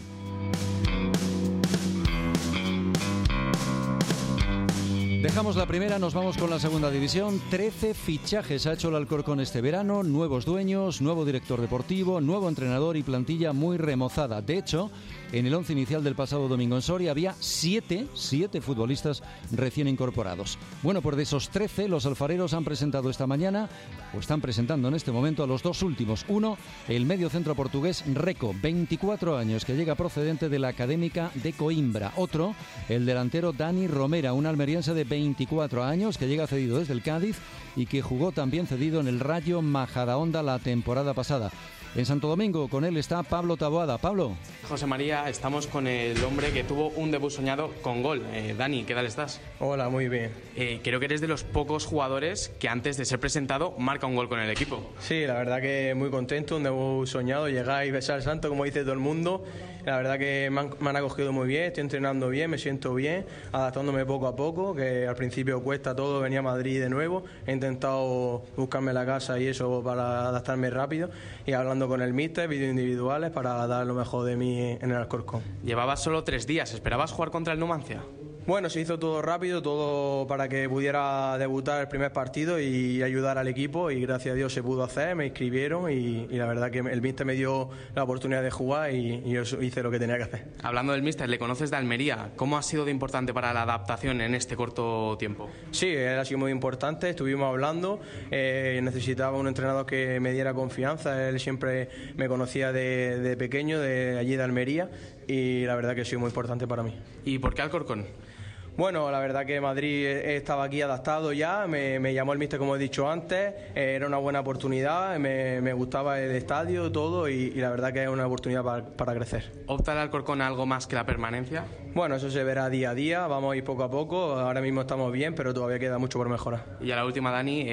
Dejamos la primera, nos vamos con la segunda división. 13 fichajes ha hecho el Alcorcón este verano, nuevos dueños, nuevo director deportivo, nuevo entrenador y plantilla muy remozada. De hecho, en el 11 inicial del pasado domingo en Soria había 7 futbolistas recién incorporados. Bueno, pues de esos 13, los alfareros han presentado esta mañana, o están presentando en este momento, a los dos últimos. Uno, el mediocentro portugués Reco, 24 años, que llega procedente de la Académica de Coimbra. Otro, el delantero Dani Romera, un almeriense de 24 años, que llega cedido desde el Cádiz y que jugó también cedido en el Rayo Majadahonda la temporada pasada. En Santo Domingo, con él está Pablo Taboada. Pablo. José María, estamos con el hombre que tuvo un debut soñado con gol. Dani, ¿qué tal estás? Hola, muy bien. Creo que eres de los pocos jugadores que antes de ser presentado marca un gol con el equipo. Sí, la verdad que muy contento, un debut soñado, llegar y besar al santo, como dice todo el mundo. La verdad que me han acogido muy bien, estoy entrenando bien, me siento bien, adaptándome poco a poco, que al principio cuesta todo, venía a Madrid de nuevo, he intentado buscarme la casa y eso para adaptarme rápido, y hablando con el míster, vídeos individuales para dar lo mejor de mí en el Alcorcón. Llevabas solo 3 días, ¿esperabas jugar contra el Numancia? Bueno, se hizo todo rápido, todo para que pudiera debutar el primer partido y ayudar al equipo, y gracias a Dios se pudo hacer, me inscribieron y la verdad que el míster me dio la oportunidad de jugar y yo hice lo que tenía que hacer. Hablando del míster, le conoces de Almería, ¿cómo ha sido de importante para la adaptación en este corto tiempo? Sí, él ha sido muy importante, estuvimos hablando, necesitaba un entrenador que me diera confianza, él siempre me conocía de pequeño, de allí de Almería, y la verdad que ha sido muy importante para mí. ¿Y por qué Alcorcón? Bueno, la verdad que Madrid estaba aquí adaptado ya, me llamó el míster como he dicho antes, era una buena oportunidad, me gustaba el estadio, todo, y la verdad que es una oportunidad para crecer. ¿Opta el Alcorcón a algo más que la permanencia? Bueno, eso se verá día a día, vamos a ir poco a poco, ahora mismo estamos bien, pero todavía queda mucho por mejorar. Y a la última, Dani,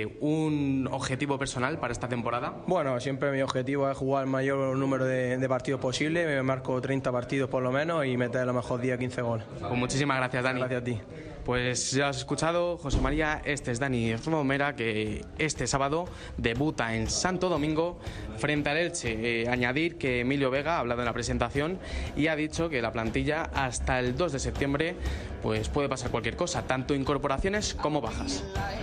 ¿un objetivo personal para esta temporada? Bueno, siempre mi objetivo es jugar el mayor número de partidos posible, me marco 30 partidos por lo menos y meter a lo mejor 10-15 goles. Pues muchísimas gracias, Dani. Gracias a ti. Pues ya has escuchado, José María, este es Dani Romera, que este sábado debuta en Santo Domingo frente al Elche. Añadir que Emilio Vega ha hablado en la presentación y ha dicho que la plantilla hasta el 2 de septiembre pues puede pasar cualquier cosa, tanto incorporaciones como bajas.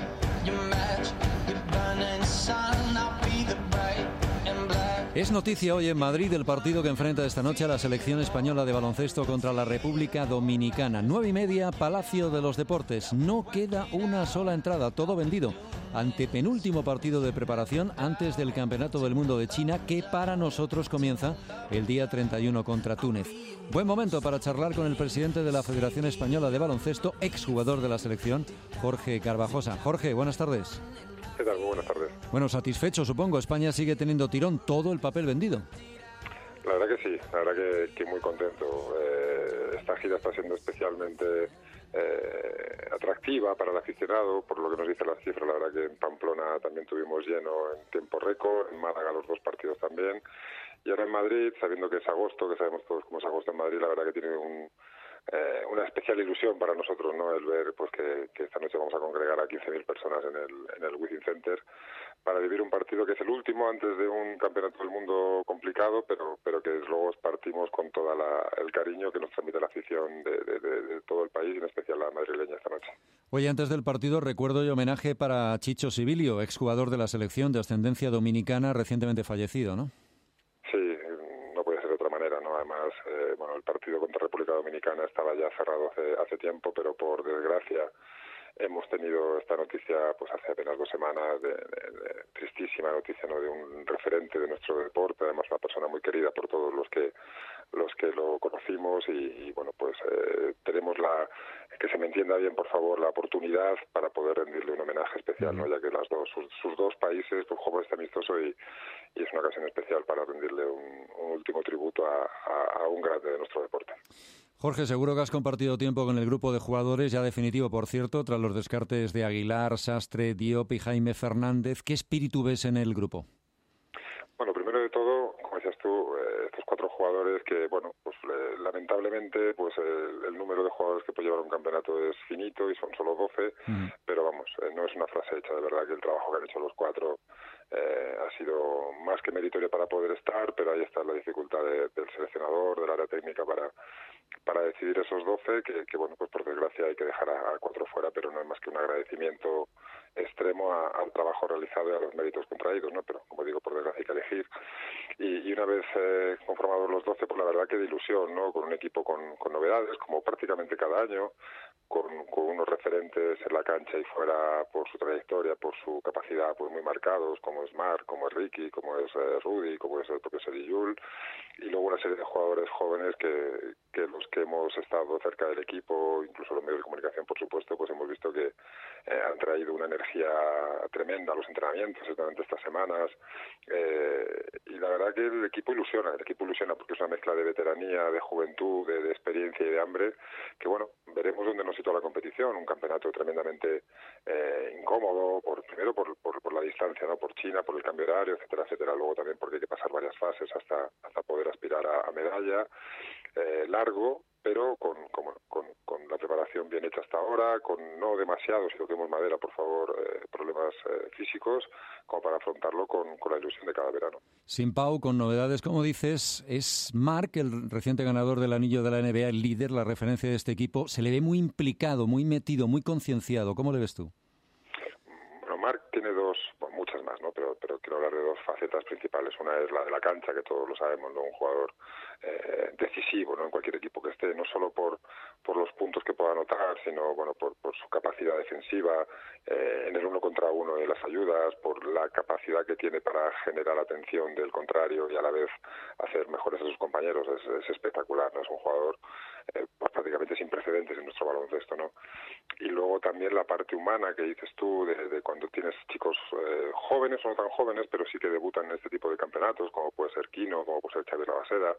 Es noticia hoy en Madrid el partido que enfrenta esta noche a la selección española de baloncesto contra la República Dominicana. 9:30, Palacio de los Deportes. No queda una sola entrada, todo vendido. Antepenúltimo partido de preparación antes del Campeonato del Mundo de China, que para nosotros comienza el día 31 contra Túnez. Buen momento para charlar con el presidente de la Federación Española de Baloncesto, exjugador de la selección, Jorge Carvajosa. Jorge, buenas tardes. ¿Qué tal? Muy buenas tardes. Bueno, satisfecho, supongo. España sigue teniendo tirón, todo el papel vendido. La verdad que sí, la verdad que muy contento. Esta gira está siendo especialmente atractiva para el aficionado, por lo que nos dicen las cifras. La verdad que en Pamplona también tuvimos lleno en tiempo récord, en Málaga los 2 partidos también. Y ahora en Madrid, sabiendo que es agosto, que sabemos todos cómo es agosto en Madrid, la verdad que tiene una especial ilusión para nosotros, ¿no? El ver pues que esta noche vamos a congregar a 15.000 personas en el Wizzing Center para vivir un partido que es el último antes de un campeonato del mundo complicado, pero que luego partimos con todo el cariño que nos transmite la afición de todo el país, y en especial la madrileña esta noche. Oye, antes del partido, recuerdo y homenaje para Chicho Sibilio, exjugador de la selección de ascendencia dominicana, recientemente fallecido, ¿no? Sí, no puede ser de otra manera, ¿no? Además, el partido contra República Dominicana estaba ya cerrado hace tiempo, pero por desgracia hemos tenido esta noticia pues hace apenas 2 semanas, de tristísima noticia, ¿no? De un referente de nuestro deporte, además una persona muy querida por todos los que lo conocimos, y bueno, pues tenemos que se me entienda bien, por favor, la oportunidad para poder rendirle un homenaje especial, ¿no? Ya que sus dos países pues jugó este amistoso, y es una ocasión especial para rendirle un último tributo a un grande de nuestro deporte. Jorge, seguro que has compartido tiempo con el grupo de jugadores, ya definitivo, por cierto, tras los descartes de Aguilar, Sastre, Diop y Jaime Fernández. ¿Qué espíritu ves en el grupo? Bueno, primero de todo, como decías tú, estos 4 jugadores que, bueno, pues lamentablemente, pues el número de jugadores que puede llevar un campeonato es finito y son solo 12, pero vamos, no es una frase hecha, de verdad que el trabajo que han hecho los 4 ha sido más que meritorio para poder estar, pero ahí está la dificultad del seleccionador, del área técnica para decidir esos 12, que bueno, pues por desgracia hay que dejar a 4 fuera, pero no es más que un agradecimiento extremo al trabajo realizado y a los méritos contraídos, ¿no? Pero como digo, por desgracia hay que elegir. Y una vez conformados los 12, pues la verdad que de ilusión, ¿no? Con un equipo con novedades, como prácticamente cada año, con unos referentes en la cancha y fuera por su trayectoria, por su capacidad, pues muy marcados, como es Marc, como es Ricky, como es Rudy, como es el propio Sergi Llull, y luego una serie de jugadores jóvenes que los que hemos estado cerca del equipo, incluso los medios de comunicación, por supuesto, pues hemos visto que han traído una energía tremenda a los entrenamientos durante estas semanas, y la verdad que el equipo ilusiona porque es una mezcla de veteranía, de juventud, de experiencia y de hambre, que bueno, veremos dónde nos sitúa la competición. Un campeonato tremendamente incómodo, primero por la distancia, ¿no? Por China, por el cambio horario, etcétera, etcétera. Luego también porque hay que pasar varias fases hasta poder aspirar a medalla. Largo, pero con la preparación bien hecha hasta ahora, con no demasiado, si toquemos madera, por favor, problemas físicos, como para afrontarlo con la ilusión de cada verano. Sin Pau, con novedades, como dices, es Marc, el reciente ganador del anillo de la NBA, el líder, la referencia de este equipo. Se le ve muy implicado, muy metido, muy concienciado. ¿Cómo le ves tú? Bueno, Marc tiene muchas más, ¿no? Pero quiero hablar de 2 facetas principales. Una es la de la cancha, que todos lo sabemos, ¿no? Un jugador decisivo, ¿no? En cualquier equipo que esté, no solo por los puntos que pueda anotar, sino bueno, por su capacidad defensiva, en el 1 contra 1 de las ayudas, por la capacidad que tiene para generar atención del contrario y a la vez hacer mejores a sus compañeros. Es espectacular, ¿no? Es un jugador pues prácticamente sin precedentes en nuestro baloncesto, ¿no? Y luego también la parte humana que dices tú, de cuando tienes chicos jóvenes o no tan jóvenes, pero sí que debutan en este tipo de campeonatos, como puede ser Quino, como puede ser Xavi Rabaseda,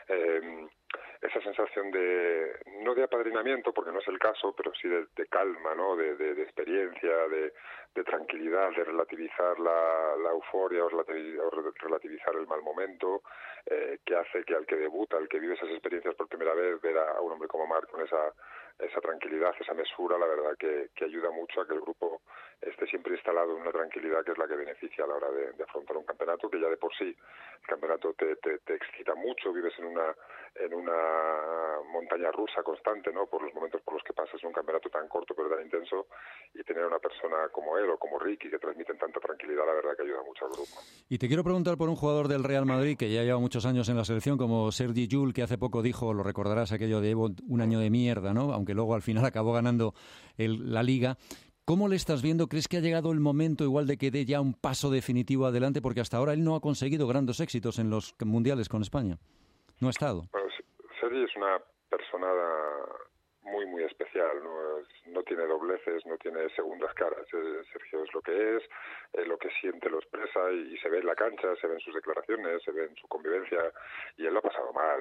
esa sensación no de apadrinamiento, porque no es el caso, pero sí de calma, ¿no? De experiencia, de tranquilidad, de relativizar la euforia o relativizar el mal momento, que hace que al que debuta, al que vive esas experiencias por primera vez, ver a un hombre como Marc con esa tranquilidad, esa mesura, la verdad que ayuda mucho a que el grupo esté siempre instalado en una tranquilidad que es la que beneficia a la hora de afrontar un campeonato, que ya de por sí el campeonato te excita mucho, vives en una montaña rusa constante, ¿no? Por los momentos por los que pasas en un campeonato tan corto pero tan intenso, y tener a una persona como él o como Ricky que transmiten tanta tranquilidad, la verdad que ayuda mucho al grupo. Y te quiero preguntar por un jugador del Real Madrid que ya lleva muchos años en la selección, como Sergi Llull, que hace poco dijo, lo recordarás, aquello de un año de mierda, ¿no? Aunque luego al final acabó ganando la Liga. ¿Cómo le estás viendo? ¿Crees que ha llegado el momento igual de que dé ya un paso definitivo adelante? Porque hasta ahora él no ha conseguido grandes éxitos en los mundiales con España. No ha estado. Bueno, Sergi es una persona muy, muy especial, no tiene dobleces, no tiene segundas caras. Sergio es lo que es, lo que siente lo expresa y se ve en la cancha, se ve en sus declaraciones, se ve en su convivencia, y él lo ha pasado mal.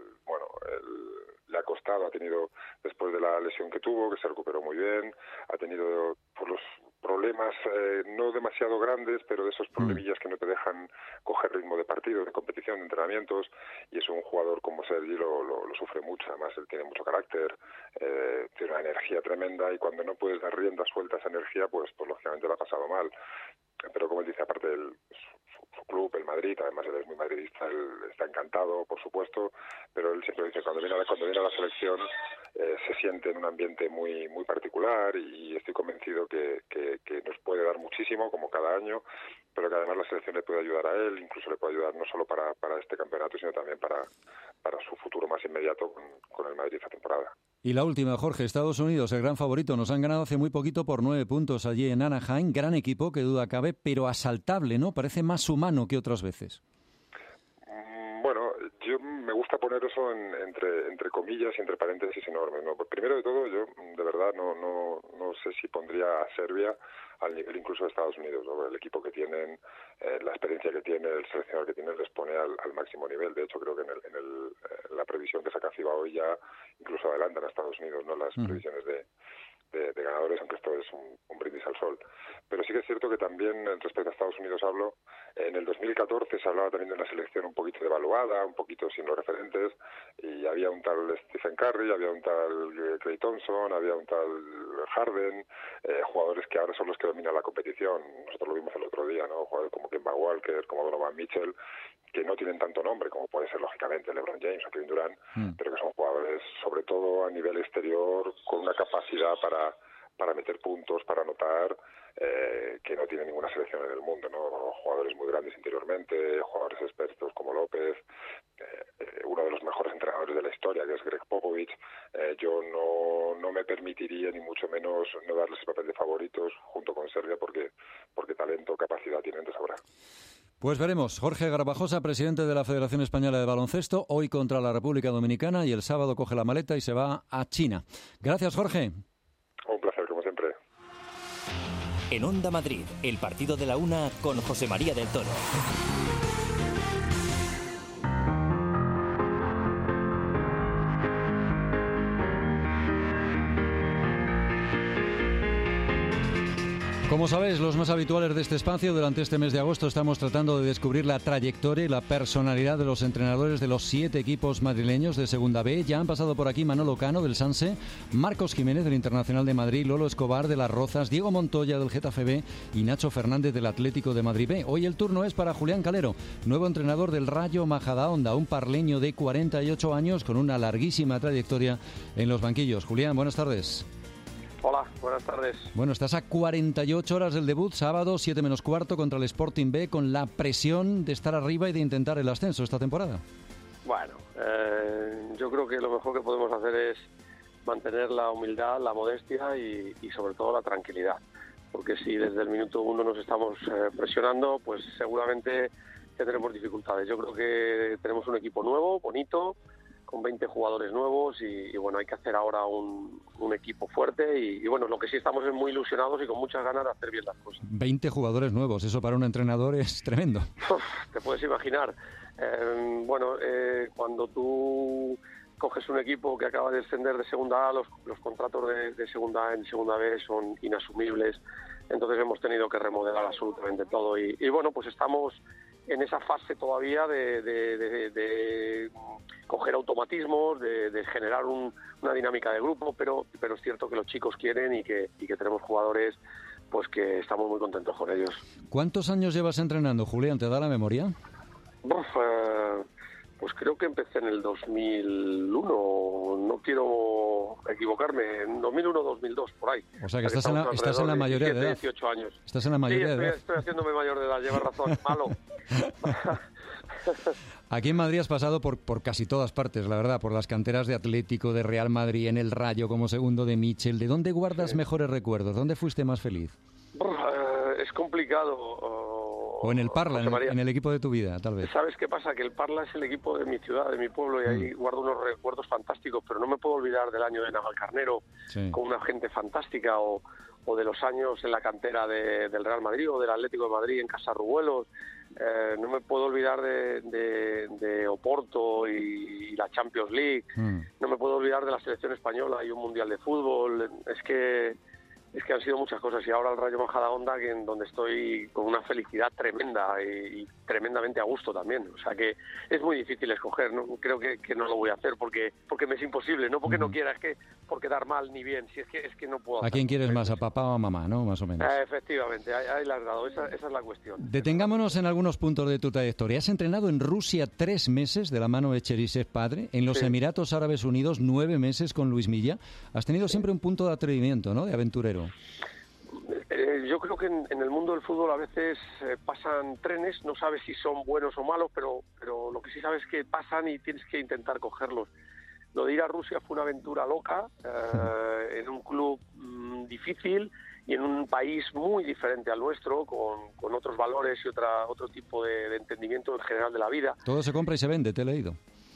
Le ha costado, ha tenido, después de la lesión que tuvo, que se recuperó muy bien, ha tenido por los problemas no demasiado grandes, pero de esos problemillas que no te dejan coger ritmo de partido, de competición, de entrenamientos, y es un jugador como Sergi lo sufre mucho. Además él tiene mucho carácter, tiene una energía tremenda, y cuando no puedes dar rienda suelta a esa energía, pues lógicamente lo ha pasado mal. Pero como él dice, aparte su club, el Madrid, además él es muy madridista, él está encantado, por supuesto, pero él siempre dice, cuando viene a la selección se siente en un ambiente muy, muy particular, y estoy convencido que nos puede dar muchísimo, como cada año, pero que además la selección le puede ayudar a él, incluso le puede ayudar no solo para este campeonato, sino también para su futuro más inmediato con el Madrid esta temporada. Y la última, Jorge, Estados Unidos, el gran favorito. Nos han ganado hace muy poquito por 9 puntos allí en Anaheim. Gran equipo, que duda cabe, pero asaltable, ¿no? Parece más humano que otras veces. Bueno, Yo me gusta poner eso entre comillas y entre paréntesis enormes, ¿no? Pues primero de todo, yo de verdad no sé si pondría a Serbia al nivel incluso de Estados Unidos, ¿no? El equipo que tienen, la experiencia que tiene, el seleccionador que tiene, les pone al máximo nivel. De hecho, creo que en la previsión que saca FIBA hoy ya incluso adelantan a Estados Unidos, ¿no? Las previsiones de ganadores, aunque esto es un brindis al sol. Pero sí que es cierto que también, respecto a Estados Unidos hablo, en el 2014 se hablaba también de una selección un poquito devaluada, un poquito sin los referentes, y había un tal Stephen Curry, había un tal Klay Thompson, había un tal Harden, jugadores que ahora son los que dominan la competición. Nosotros lo vimos el otro día, ¿no? Jugadores como Kemba Walker, como Donovan Mitchell, que no tienen tanto nombre como puede ser lógicamente LeBron James o Kevin Durant, pero que son jugadores sobre todo a nivel exterior con una capacidad para meter puntos, para anotar, que no tiene ninguna selección en el mundo, ¿no? Jugadores muy grandes interiormente, jugadores expertos como López, uno de los mejores entrenadores de la historia, que es Greg Popovich. Yo no me permitiría ni mucho menos no darles el papel de favoritos junto con Serbia porque talento, capacidad tienen de sobra. Pues veremos. Jorge Garbajosa, presidente de la Federación Española de Baloncesto, hoy contra la República Dominicana y el sábado coge la maleta y se va a China. Gracias, Jorge. Un placer, como siempre. En Onda Madrid, el partido de la una con José María del Toro. Como sabéis, los más habituales de este espacio, durante este mes de agosto estamos tratando de descubrir la trayectoria y la personalidad de los entrenadores de los 7 equipos madrileños de Segunda B. Ya han pasado por aquí Manolo Cano del Sanse, Marcos Jiménez del Internacional de Madrid, Lolo Escobar de las Rozas, Diego Montoya del Getafe B y Nacho Fernández del Atlético de Madrid B. Hoy el turno es para Julián Calero, nuevo entrenador del Rayo Majadahonda, un parleño de 48 años con una larguísima trayectoria en los banquillos. Julián, buenas tardes. Hola, buenas tardes. Bueno, estás a 48 horas del debut, sábado 7 menos cuarto contra el Sporting B, con la presión de estar arriba y de intentar el ascenso esta temporada. Bueno, yo creo que lo mejor que podemos hacer es mantener la humildad, la modestia y sobre todo la tranquilidad. Porque si desde el minuto 1 nos estamos presionando, pues seguramente tendremos dificultades. Yo creo que tenemos un equipo nuevo, bonito, con 20 jugadores nuevos y bueno, hay que hacer ahora un equipo fuerte y bueno, lo que sí estamos es muy ilusionados y con muchas ganas de hacer bien las cosas. 20 jugadores nuevos, eso para un entrenador es tremendo. Te puedes imaginar. Cuando tú coges un equipo que acaba de descender de Segunda A, los contratos de Segunda A en Segunda B son inasumibles, entonces hemos tenido que remodelar absolutamente todo y bueno, pues estamos en esa fase todavía de coger automatismos, de generar una dinámica de grupo, pero es cierto que los chicos quieren y que tenemos jugadores pues que estamos muy contentos con ellos. ¿Cuántos años llevas entrenando, Julián? ¿Te da la memoria? Pues creo que empecé en el 2001, no quiero equivocarme, en 2001-2002, por ahí. O sea que estás en la mayoría de edad. 18 años. Estás en la mayoría de edad. Estoy haciéndome mayor de edad, llevas razón, malo. Aquí en Madrid has pasado por casi todas partes, la verdad, por las canteras de Atlético, de Real Madrid, en el Rayo como segundo de Mitchell. ¿De dónde guardas mejores recuerdos? ¿Dónde fuiste más feliz? Es complicado. O en el Parla, en el equipo de tu vida, tal vez. ¿Sabes qué pasa? Que el Parla es el equipo de mi ciudad, de mi pueblo, y ahí guardo unos recuerdos fantásticos, pero no me puedo olvidar del año de Navalcarnero, con una gente fantástica, o de los años en la cantera del Real Madrid o del Atlético de Madrid en Casarrubuelos. No me puedo olvidar de Oporto y la Champions League. No me puedo olvidar de la selección española y un mundial de fútbol. Es que han sido muchas cosas y ahora el Rayo Majadahonda, en donde estoy con una felicidad tremenda y tremendamente a gusto también. O sea que es muy difícil escoger, ¿no? Creo que no lo voy a hacer porque me es imposible, no porque no quiera, es que por quedar mal ni bien, si es que no puedo. ¿A quién quieres más, a papá o a mamá, no? Más o menos. Efectivamente, ahí la has dado, esa es la cuestión. Detengámonos en algunos puntos de tu trayectoria. Has entrenado en Rusia 3 meses de la mano de Cherisev padre, en los Emiratos Árabes Unidos 9 meses con Luis Milla. Has tenido siempre un punto de atrevimiento, ¿no? De aventurero. Yo creo que en el mundo del fútbol a veces pasan trenes, no sabes si son buenos o malos, pero lo que sí sabes es que pasan y tienes que intentar cogerlos. Lo de ir a Rusia fue una aventura loca, en un club difícil y en un país muy diferente al nuestro, con otros valores y otro tipo de entendimiento en general de la vida. Todo se compra y se vende, te he leído.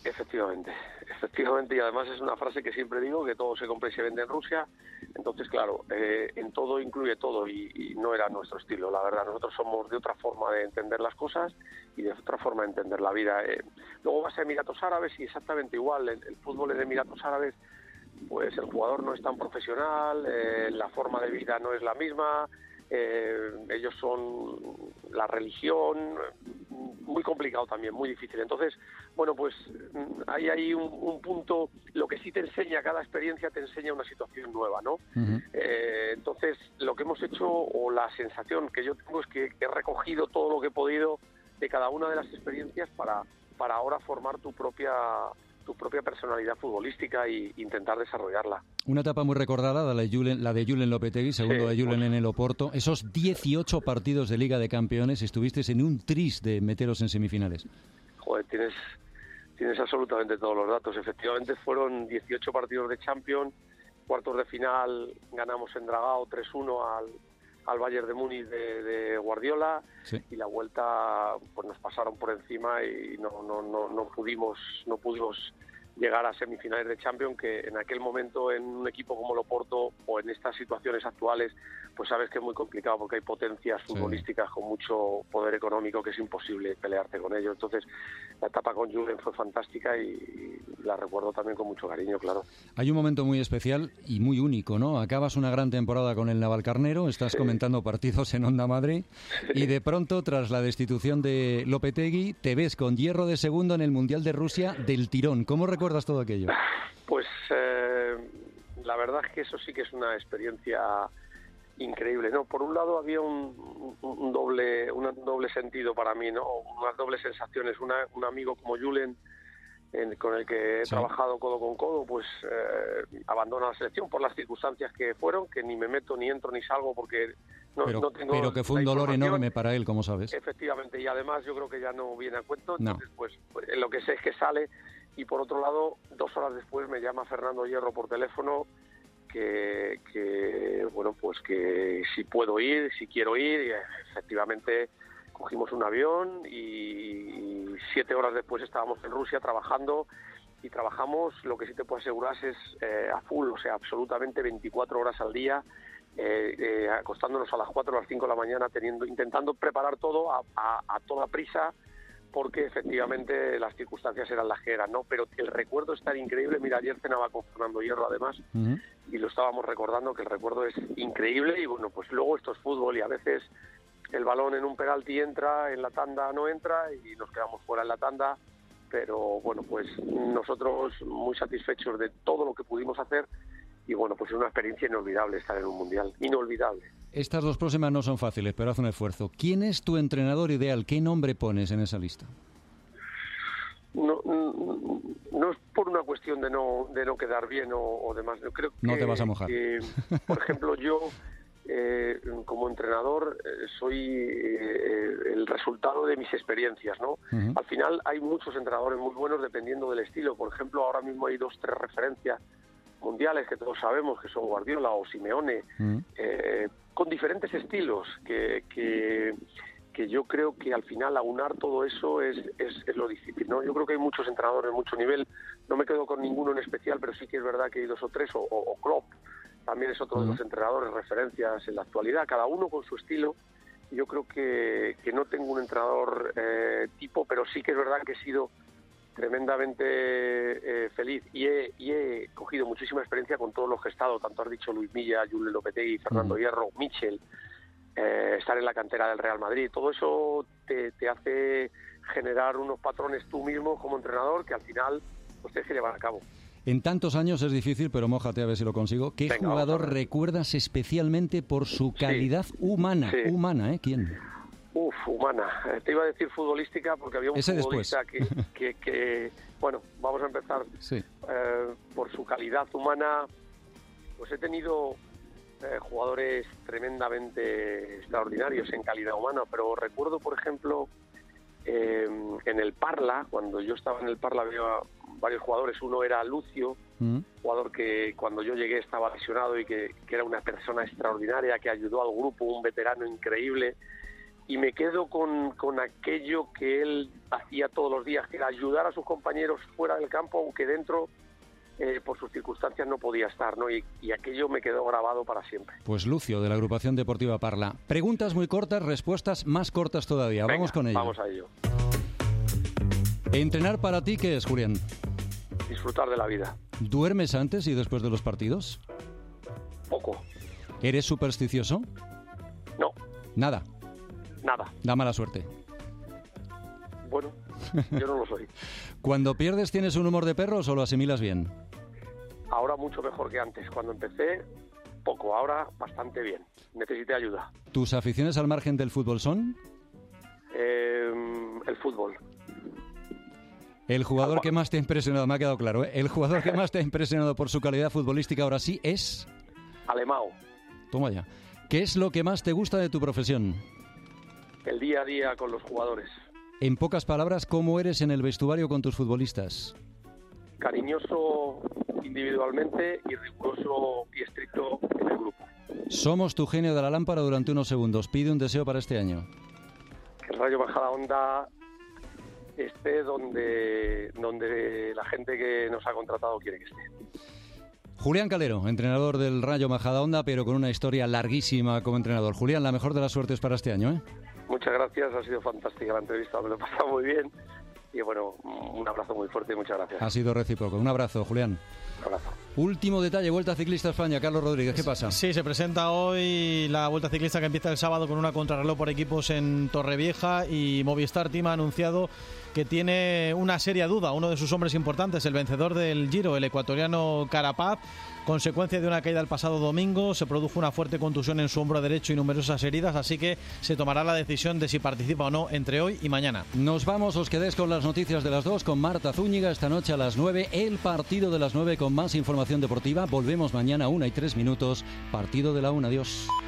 Efectivamente, y además es una frase que siempre digo, que todo se compra y se vende en Rusia. Entonces, claro, en todo incluye todo y no era nuestro estilo, la verdad. Nosotros somos de otra forma de entender las cosas y de otra forma de entender la vida. Luego vas a Emiratos Árabes y exactamente igual. El fútbol en Emiratos Árabes, pues el jugador no es tan profesional, la forma de vida no es la misma, ellos son la religión, muy complicado también, muy difícil. Entonces, bueno, pues hay ahí un punto, lo que sí te enseña, cada experiencia te enseña una situación nueva, ¿no? Uh-huh. Entonces, lo que hemos hecho, o la sensación que yo tengo, es que he recogido todo lo que he podido de cada una de las experiencias para ahora formar tu propia personalidad futbolística e intentar desarrollarla. Una etapa muy recordada, la de Julen Lopetegui, segundo de Julen en el Oporto. Esos 18 partidos de Liga de Campeones, estuvisteis en un tris de meteros en semifinales. Joder, tienes absolutamente todos los datos. Efectivamente, fueron 18 partidos de Champions, cuartos de final ganamos en Dragao 3-1 al Bayern de Múnich de Guardiola, sí. Y la vuelta pues nos pasaron por encima y no pudimos llegar a semifinales de Champions, que en aquel momento en un equipo como el Oporto o en estas situaciones actuales pues sabes que es muy complicado porque hay potencias futbolísticas con mucho poder económico que es imposible pelearte con ellos. Entonces la etapa con Julen fue fantástica y la recuerdo también con mucho cariño, claro. Hay un momento muy especial y muy único, ¿no? Acabas una gran temporada con el Navalcarnero, estás comentando partidos en Onda Madrid y de pronto, tras la destitución de Lopetegui, te ves con hierro de segundo en el Mundial de Rusia del tirón. ¿Cómo recuerdas todo aquello? Pues la verdad es que eso sí que es una experiencia increíble, ¿no? Por un lado había un doble sentido para mí, ¿no? Unas dobles sensaciones. Un amigo como Julen, con el que he trabajado codo con codo, pues abandona la selección por las circunstancias que fueron, que ni me meto, ni entro, ni salgo porque no tengo. Pero que fue un dolor enorme para él, como sabes. Efectivamente, y además yo creo que ya no viene a cuento, entonces pues lo que sé es que sale. Y por otro lado, 2 horas después me llama Fernando Hierro por teléfono que bueno, pues que si puedo ir, si quiero ir, y efectivamente cogimos un avión y 7 horas después estábamos en Rusia trabajando, y trabajamos, lo que sí te puedo asegurar es a full, o sea, absolutamente 24 horas al día, acostándonos a las 4 o las 5 de la mañana, intentando preparar todo a toda prisa, porque efectivamente las circunstancias eran las que eran, ¿no? Pero el recuerdo es tan increíble. Mira, ayer cenaba con Fernando Hierro, además, y lo estábamos recordando, que el recuerdo es increíble, y bueno, pues luego esto es fútbol, y a veces el balón en un penalti entra, en la tanda no entra, y nos quedamos fuera en la tanda, pero bueno, pues nosotros muy satisfechos de todo lo que pudimos hacer, y bueno, pues es una experiencia inolvidable estar en un Mundial, inolvidable. Estas 2 próximas no son fáciles, pero haz un esfuerzo. ¿Quién es tu entrenador ideal? ¿Qué nombre pones en esa lista? No es por una cuestión de no quedar bien o demás. Yo creo que, no te vas a mojar. Por ejemplo, yo como entrenador soy el resultado de mis experiencias, ¿no? Uh-huh. Al final hay muchos entrenadores muy buenos dependiendo del estilo. Por ejemplo, ahora mismo hay 2 o 3 referencias mundiales que todos sabemos, que son Guardiola o Simeone, con diferentes estilos, que yo creo que al final aunar todo eso es lo difícil, ¿no? Yo creo que hay muchos entrenadores de mucho nivel, no me quedo con ninguno en especial, pero sí que es verdad que hay 2 o 3, o Klopp también es otro de los entrenadores referencias en la actualidad, cada uno con su estilo. Yo creo que no tengo un entrenador tipo, pero sí que es verdad que he sido tremendamente feliz y he cogido muchísima experiencia con todos los que he estado, tanto has dicho Luis Milla, Julen Lopetegui, Fernando Hierro, Michel, estar en la cantera del Real Madrid. Todo eso te hace generar unos patrones tú mismo como entrenador que al final pues tienes que llevar a cabo. En tantos años es difícil, pero mójate a ver si lo consigo. ¿Qué jugador recuerdas especialmente por su calidad humana? Sí. Humana, ¿eh? ¿Quién? Humana. Te iba a decir futbolística porque había un futbolista que bueno, vamos a empezar por su calidad humana. Pues he tenido jugadores tremendamente extraordinarios en calidad humana, pero recuerdo, por ejemplo, en el Parla, cuando yo estaba en el Parla había varios jugadores. Uno era Lucio, jugador que cuando yo llegué estaba lesionado y que era una persona extraordinaria, que ayudó al grupo, un veterano increíble. y me quedo con aquello que él hacía todos los días, que era ayudar a sus compañeros fuera del campo, aunque dentro, por sus circunstancias, no podía estar, ¿no? Y aquello me quedó grabado para siempre. Pues Lucio, de la agrupación deportiva Parla. Preguntas muy cortas, respuestas más cortas todavía. Venga, vamos con ello. Vamos a ello. ¿Entrenar para ti qué es, Julián? Disfrutar de la vida. ¿Duermes antes y después de los partidos? Poco. ¿Eres supersticioso? No. Nada. Nada. Da mala suerte. Bueno, yo no lo soy. ¿Cuando pierdes tienes un humor de perro o lo asimilas bien? Ahora mucho mejor que antes. Cuando empecé, poco. Ahora bastante bien. Necesité ayuda. ¿Tus aficiones al margen del fútbol son? El fútbol. El jugador que más te ha impresionado, me ha quedado claro, ¿eh? El jugador que más te ha impresionado por su calidad futbolística ahora sí es... Alemão. Toma ya. ¿Qué es lo que más te gusta de tu profesión? El día a día con los jugadores. En pocas palabras, ¿cómo eres en el vestuario con tus futbolistas? Cariñoso individualmente y riguroso y estricto en el grupo. Somos tu genio de la lámpara durante unos segundos. Pide un deseo para este año. Que el Rayo Majadahonda esté donde la gente que nos ha contratado quiere que esté. Julián Calero, entrenador del Rayo Majadahonda, pero con una historia larguísima como entrenador. Julián, la mejor de las suertes para este año, ¿eh? Muchas gracias, ha sido fantástica la entrevista, me lo he pasado muy bien. Y bueno, un abrazo muy fuerte y muchas gracias. Ha sido recíproco. Un abrazo, Julián. Un abrazo. Último detalle, Vuelta Ciclista España. Carlos Rodríguez, ¿qué pasa? Sí, se presenta hoy la Vuelta Ciclista que empieza el sábado con una contrarreloj por equipos en Torrevieja y Movistar Team ha anunciado que tiene una seria duda. Uno de sus hombres importantes, el vencedor del Giro, el ecuatoriano Carapaz, consecuencia de una caída el pasado domingo, se produjo una fuerte contusión en su hombro derecho y numerosas heridas, así que se tomará la decisión de si participa o no entre hoy y mañana. Nos vamos, os quedéis con las noticias de las 2 con Marta Zúñiga esta noche a las 9, el partido de las 9 con más información deportiva. Volvemos mañana 1:03, partido de la 1. Adiós.